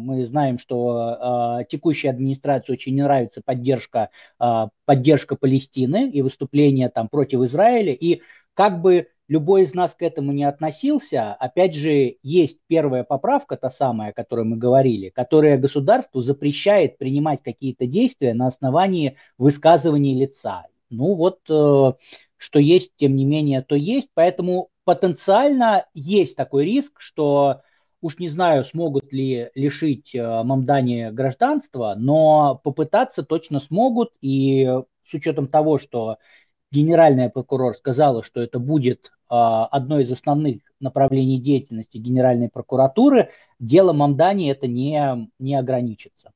Speaker 2: текущей администрации очень не нравится поддержка Палестины и выступления там против Израиля, и как бы любой из нас к этому не относился, опять же, есть первая поправка, та самая, о которой мы говорили, которая государству запрещает принимать какие-то действия на основании высказываний лица. Ну вот что есть, тем не менее, то есть. Поэтому потенциально есть такой риск, что уж не знаю, смогут ли лишить Мамдани гражданства, но попытаться точно смогут. И с учетом того, что генеральная прокурор сказала, что это будет одно из основных направлений деятельности Генеральной прокуратуры, дело Мамдани это не ограничится.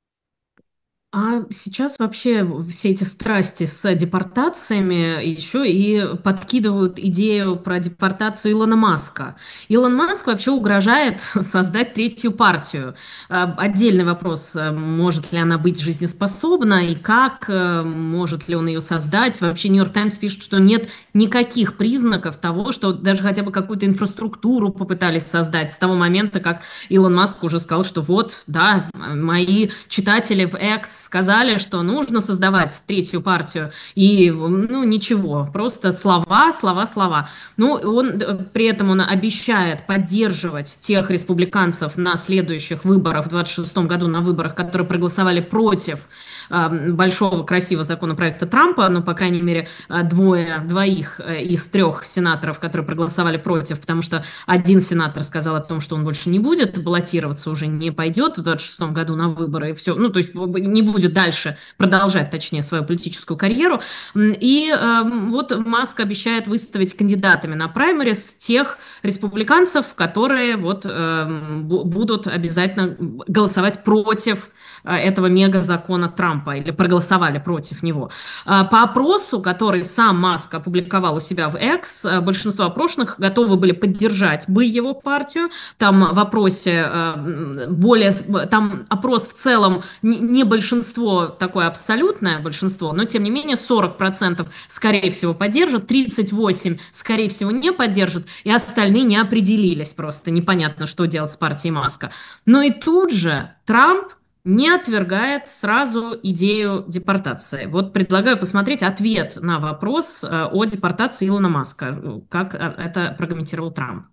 Speaker 1: А сейчас вообще все эти страсти с депортациями еще и подкидывают идею про депортацию Илона Маска. Илон Маск вообще угрожает создать третью партию. Отдельный вопрос, может ли она быть жизнеспособна и как, может ли он ее создать. Вообще Нью-Йорк Таймс пишет, что нет никаких признаков того, что даже хотя бы какую-то инфраструктуру попытались создать с того момента, как Илон Маск уже сказал, что вот, да, мои читатели в X сказали, что нужно создавать третью партию, и, ну, ничего, просто слова, слова, слова. Ну, при этом он обещает поддерживать тех республиканцев на следующих выборах в 2026 году, на выборах, которые проголосовали против большого красивого законопроекта Трампа, ну, по крайней мере, двоих из 3 сенаторов, которые проголосовали против, потому что один сенатор сказал о том, что он больше не будет баллотироваться, уже не пойдет в 2026 году на выборы, и все, ну, то есть не будет дальше продолжать, точнее, свою политическую карьеру. И вот Маск обещает выставить кандидатами на праймерис тех республиканцев, которые вот будут обязательно голосовать против этого мега-закона Трампа или проголосовали против него. По опросу, который сам Маск опубликовал у себя в X, большинство опрошенных готовы были поддержать бы его партию. Там в опросе там опрос в целом не большинство такое абсолютное большинство, но тем не менее 40% скорее всего поддержат, 38% скорее всего не поддержат, и остальные не определились просто. Непонятно, что делать с партией Маска. Но и тут же Трамп не отвергает сразу идею депортации. Вот предлагаю посмотреть ответ на вопрос о депортации Илона Маска, как это прокомментировал Трамп.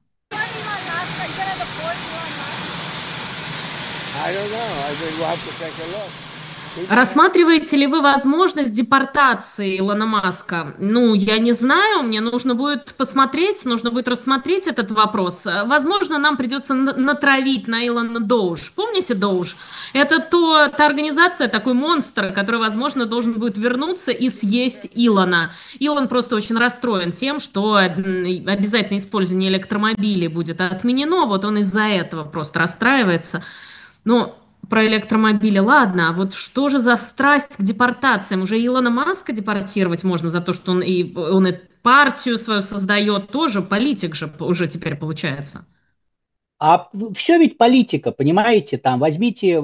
Speaker 1: Рассматриваете ли вы возможность депортации Илона Маска? Ну, я не знаю, мне нужно будет посмотреть, нужно будет рассмотреть этот вопрос. Возможно, нам придется натравить на Илона Доуж. Помните Доуж? Это та организация, такой монстр, который, возможно, должен будет вернуться и съесть Илона. Илон просто очень расстроен тем, что обязательное использование электромобилей будет отменено. Вот он из-за этого просто расстраивается. Но про электромобили, ладно, а вот что же за страсть к депортациям? Уже Илона Маска депортировать можно за то, что он и партию свою создает, тоже политик же уже теперь получается.
Speaker 2: А все ведь политика, понимаете, там возьмите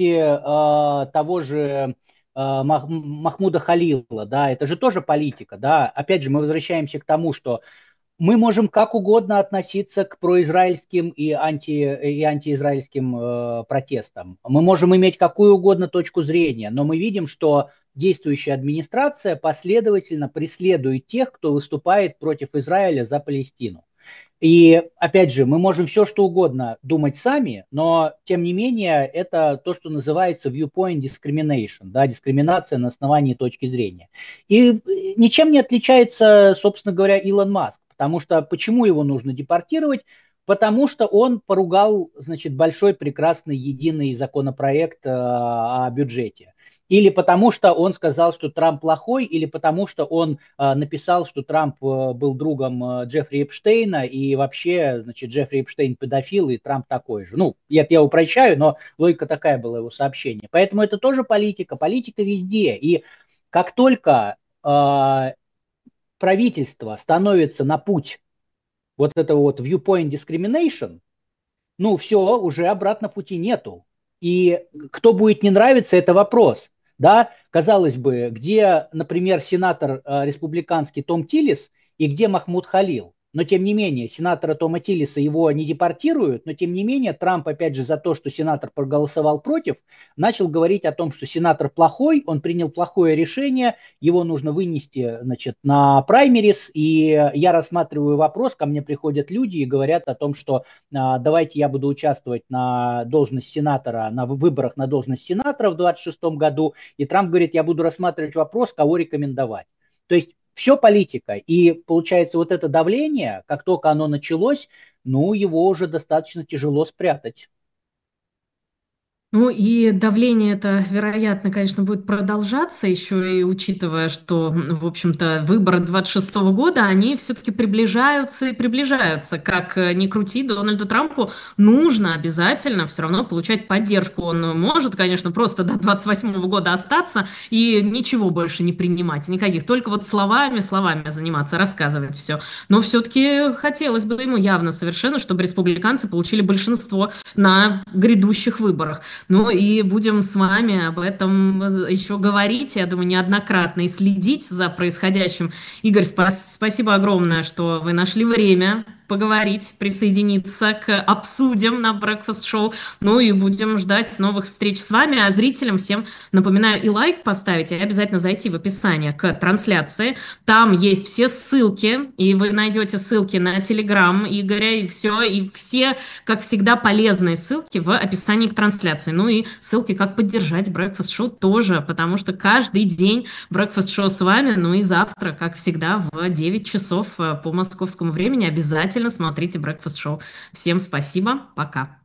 Speaker 2: того же Махмуда Халила, да, это же тоже политика, да. Опять же, мы возвращаемся к тому, что мы можем как угодно относиться к произраильским и антиизраильским протестам. Мы можем иметь какую угодно точку зрения, но мы видим, что действующая администрация последовательно преследует тех, кто выступает против Израиля за Палестину. И опять же, мы можем все что угодно думать сами, но тем не менее это то, что называется viewpoint discrimination, да, дискриминация на основании точки зрения. И ничем не отличается, собственно говоря, Илон Маск, потому что почему его нужно депортировать? Потому что он поругал, значит, большой прекрасный единый законопроект о бюджете. Или потому что он сказал, что Трамп плохой, или потому что он написал, что Трамп был другом Джеффри Эпштейна, и вообще, значит, Джеффри Эпштейн педофил, и Трамп такой же. Ну, я упрощаю, но логика такая была его сообщения. Поэтому это тоже политика везде. И как только правительство становится на путь вот этого вот viewpoint discrimination, ну все, уже обратно пути нету. И кто будет не нравиться, это вопрос. Да, казалось бы, где, например, сенатор республиканский Том Тиллис и где Махмуд Халил. Но тем не менее, сенатора Тома Тиллиса его не депортируют, но тем не менее Трамп, опять же, за то, что сенатор проголосовал против, начал говорить о том, что сенатор плохой, он принял плохое решение, его нужно вынести, значит, на праймерис, и я рассматриваю вопрос, ко мне приходят люди и говорят о том, что давайте я буду участвовать на должность сенатора, на выборах на должность сенатора в 2026 году, и Трамп говорит, я буду рассматривать вопрос, кого рекомендовать. То есть Все политика. И получается, вот это давление, как только оно началось, ну, его уже достаточно тяжело спрятать.
Speaker 1: Ну и давление это, вероятно, конечно, будет продолжаться, еще и учитывая, что, в общем-то, выборы 26 года, они все-таки приближаются и приближаются. Как ни крути, Дональду Трампу нужно обязательно все равно получать поддержку. Он может, конечно, просто до 28 года остаться и ничего больше не принимать, никаких, только вот словами заниматься, рассказывать все. Но все-таки хотелось бы ему явно совершенно, чтобы республиканцы получили большинство на грядущих выборах. Ну и будем с вами об этом еще говорить, я думаю, неоднократно и следить за происходящим. Игорь, спасибо огромное, что вы нашли время поговорить, присоединиться к обсудим на Breakfast Show. Ну и будем ждать новых встреч с вами. А зрителям всем напоминаю и лайк поставить, и обязательно зайти в описание к трансляции. Там есть все ссылки, и вы найдете ссылки на Telegram Игоря, и все, как всегда, полезные ссылки в описании к трансляции. Ну и ссылки, как поддержать Breakfast Show тоже, потому что каждый день Breakfast Show с вами, ну и завтра, как всегда, в 9 часов по московскому времени обязательно смотрите Breakfast Show. Всем спасибо, пока.